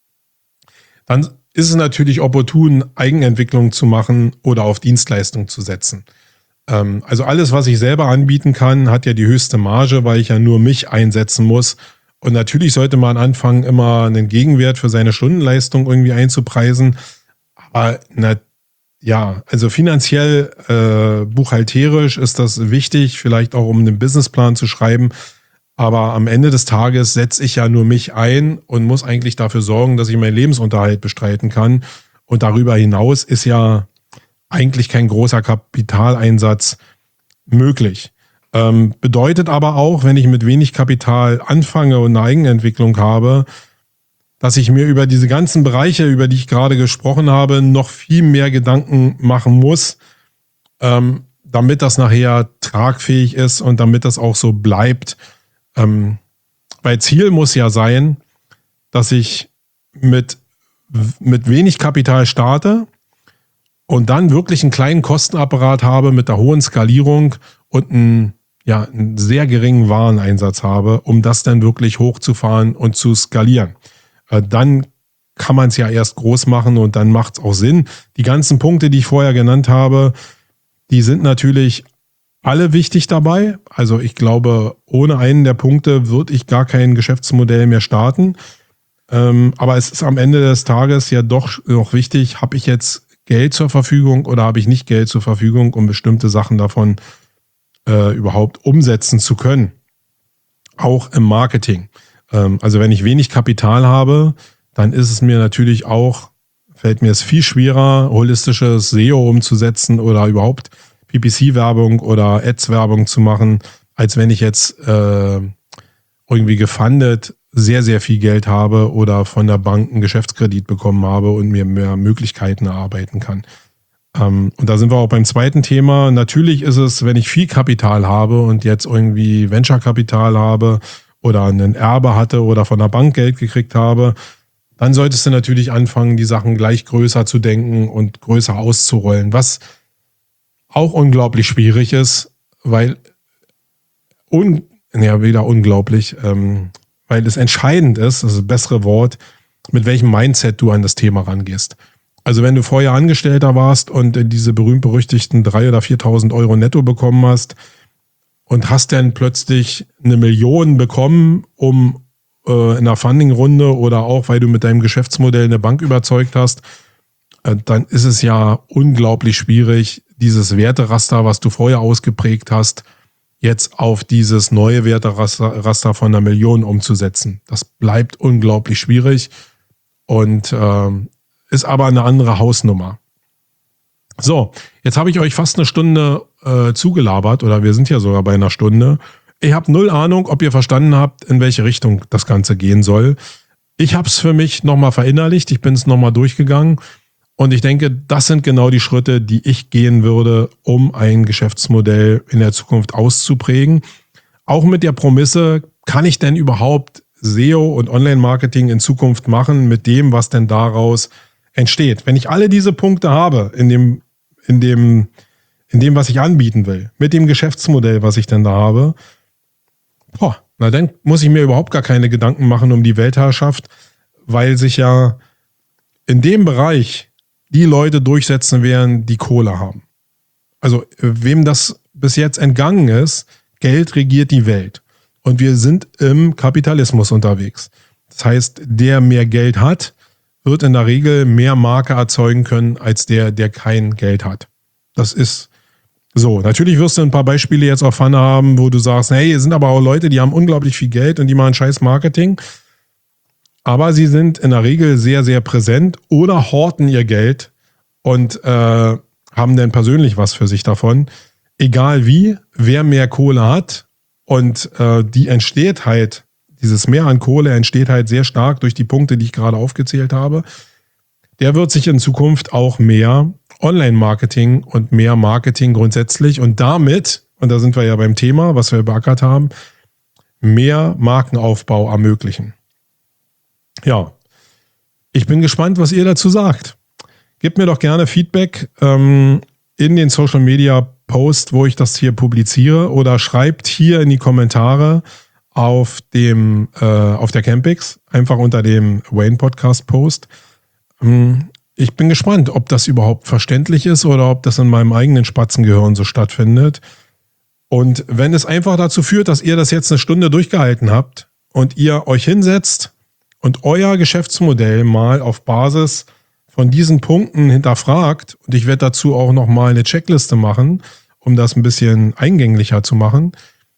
dann ist es natürlich opportun, Eigenentwicklung zu machen oder auf Dienstleistung zu setzen. Ähm, also alles, was ich selber anbieten kann, hat ja die höchste Marge, weil ich ja nur mich einsetzen muss. Und natürlich sollte man anfangen, immer einen Gegenwert für seine Stundenleistung irgendwie einzupreisen. Aber na, ja, also finanziell, äh, buchhalterisch ist das wichtig, vielleicht auch um einen Businessplan zu schreiben. Aber am Ende des Tages setze ich ja nur mich ein und muss eigentlich dafür sorgen, dass ich meinen Lebensunterhalt bestreiten kann. Und darüber hinaus ist ja eigentlich kein großer Kapitaleinsatz möglich. Ähm, bedeutet aber auch, wenn ich mit wenig Kapital anfange und eine Eigenentwicklung habe, dass ich mir über diese ganzen Bereiche, über die ich gerade gesprochen habe, noch viel mehr Gedanken machen muss, ähm, damit das nachher tragfähig ist und damit das auch so bleibt. Ähm, weil Ziel muss ja sein, dass ich mit, mit wenig Kapital starte und dann wirklich einen kleinen Kostenapparat habe mit der hohen Skalierung und einen, ja, einen sehr geringen Wareneinsatz habe, um das dann wirklich hochzufahren und zu skalieren. Äh, dann kann man es ja erst groß machen und dann macht es auch Sinn. Die ganzen Punkte, die ich vorher genannt habe, die sind natürlich alle wichtig dabei. Also ich glaube, ohne einen der Punkte würde ich gar kein Geschäftsmodell mehr starten. Ähm, aber es ist am Ende des Tages ja doch noch wichtig, habe ich jetzt Geld zur Verfügung oder habe ich nicht Geld zur Verfügung, um bestimmte Sachen davon äh, überhaupt umsetzen zu können. Auch im Marketing. Ähm, also wenn ich wenig Kapital habe, dann ist es mir natürlich auch, fällt mir es viel schwerer, holistisches S E O umzusetzen oder überhaupt P P C-Werbung oder Ads-Werbung zu machen, als wenn ich jetzt äh, irgendwie gefundet sehr, sehr viel Geld habe oder von der Bank einen Geschäftskredit bekommen habe und mir mehr Möglichkeiten erarbeiten kann. Ähm, und da sind wir auch beim zweiten Thema. Natürlich ist es, wenn ich viel Kapital habe und jetzt irgendwie Venture-Kapital habe oder einen Erbe hatte oder von der Bank Geld gekriegt habe, dann solltest du natürlich anfangen, die Sachen gleich größer zu denken und größer auszurollen, was auch unglaublich schwierig ist, weil un, ja, wieder unglaublich, ähm, weil es entscheidend ist, das ist das bessere Wort, mit welchem Mindset du an das Thema rangehst. Also wenn du vorher Angestellter warst und diese berühmt-berüchtigten dreitausend oder viertausend Euro netto bekommen hast und hast dann plötzlich eine Million bekommen, um äh, in einer Funding-Runde oder auch, weil du mit deinem Geschäftsmodell eine Bank überzeugt hast, äh, dann ist es ja unglaublich schwierig, dieses Werteraster, was du vorher ausgeprägt hast, jetzt auf dieses neue Werteraster von einer Million umzusetzen. Das bleibt unglaublich schwierig und äh, ist aber eine andere Hausnummer. So, jetzt habe ich euch fast eine Stunde äh, zugelabert oder wir sind ja sogar bei einer Stunde. Ich habe null Ahnung, ob ihr verstanden habt, in welche Richtung das Ganze gehen soll. Ich habe es für mich nochmal verinnerlicht, ich bin es nochmal durchgegangen Und ich denke, das sind genau die Schritte, die ich gehen würde, um ein Geschäftsmodell in der Zukunft auszuprägen. Auch mit der Prämisse, kann ich denn überhaupt S E O und Online-Marketing in Zukunft machen mit dem, was denn daraus entsteht? Wenn ich alle diese Punkte habe in dem, in dem, in dem, was ich anbieten will, mit dem Geschäftsmodell, was ich denn da habe, boah, na dann muss ich mir überhaupt gar keine Gedanken machen um die Weltherrschaft, weil sich ja in dem Bereich die Leute durchsetzen werden, die Kohle haben. Also wem das bis jetzt entgangen ist, Geld regiert die Welt. Und wir sind im Kapitalismus unterwegs. Das heißt, der mehr Geld hat, wird in der Regel mehr Marke erzeugen können, als der, der kein Geld hat. Das ist so. Natürlich wirst du ein paar Beispiele jetzt auf Pfanne haben, wo du sagst, hey, hier sind aber auch Leute, die haben unglaublich viel Geld und die machen scheiß Marketing. Aber sie sind in der Regel sehr, sehr präsent oder horten ihr Geld und äh, haben dann persönlich was für sich davon. Egal wie, wer mehr Kohle hat und äh, die entsteht halt, dieses Mehr an Kohle entsteht halt sehr stark durch die Punkte, die ich gerade aufgezählt habe. Der wird sich in Zukunft auch mehr Online-Marketing und mehr Marketing grundsätzlich und damit, und da sind wir ja beim Thema, was wir beackert haben, mehr Markenaufbau ermöglichen. Ja, ich bin gespannt, was ihr dazu sagt. Gebt mir doch gerne Feedback ähm, in den Social Media Post, wo ich das hier publiziere, oder schreibt hier in die Kommentare auf dem äh, auf der Campix, einfach unter dem Wayne Podcast Post. Ähm, ich bin gespannt, ob das überhaupt verständlich ist oder ob das in meinem eigenen Spatzengehirn so stattfindet. Und wenn es einfach dazu führt, dass ihr das jetzt eine Stunde durchgehalten habt und ihr euch hinsetzt und euer Geschäftsmodell mal auf Basis von diesen Punkten hinterfragt, und ich werde dazu auch nochmal eine Checkliste machen, um das ein bisschen eingänglicher zu machen,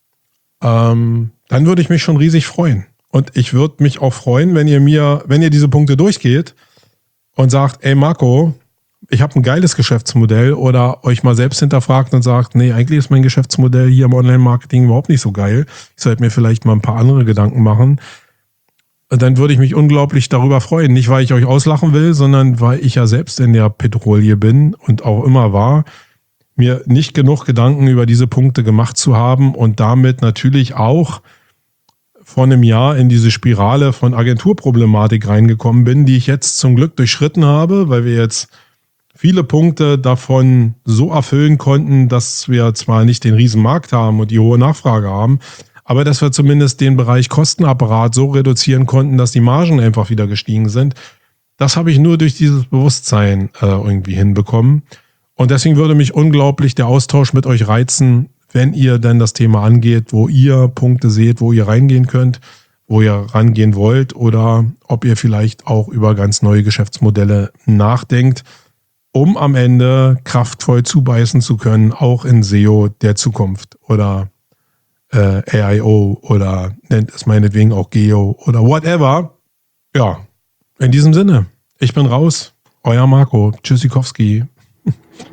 ähm, dann würde ich mich schon riesig freuen. Und ich würde mich auch freuen, wenn ihr mir, wenn ihr diese Punkte durchgeht und sagt, ey Marco, ich habe ein geiles Geschäftsmodell, oder euch mal selbst hinterfragt und sagt, nee, eigentlich ist mein Geschäftsmodell hier im Online-Marketing überhaupt nicht so geil. Ich sollte mir vielleicht mal ein paar andere Gedanken machen. Dann würde ich mich unglaublich darüber freuen. Nicht, weil ich euch auslachen will, sondern weil ich ja selbst in der Petrouille bin und auch immer war, mir nicht genug Gedanken über diese Punkte gemacht zu haben und damit natürlich auch vor einem Jahr in diese Spirale von Agenturproblematik reingekommen bin, die ich jetzt zum Glück durchschritten habe, weil wir jetzt viele Punkte davon so erfüllen konnten, dass wir zwar nicht den riesen Markt haben und die hohe Nachfrage haben, aber dass wir zumindest den Bereich Kostenapparat so reduzieren konnten, dass die Margen einfach wieder gestiegen sind. Das habe ich nur durch dieses Bewusstsein äh, irgendwie hinbekommen. Und deswegen würde mich unglaublich der Austausch mit euch reizen, wenn ihr dann das Thema angeht, wo ihr Punkte seht, wo ihr reingehen könnt, wo ihr rangehen wollt, oder ob ihr vielleicht auch über ganz neue Geschäftsmodelle nachdenkt, um am Ende kraftvoll zubeißen zu können, auch in S E O der Zukunft oder äh, A I O oder nennt es meinetwegen auch Geo oder whatever. Ja, in diesem Sinne, ich bin raus. Euer Marco. Tschüssikowski.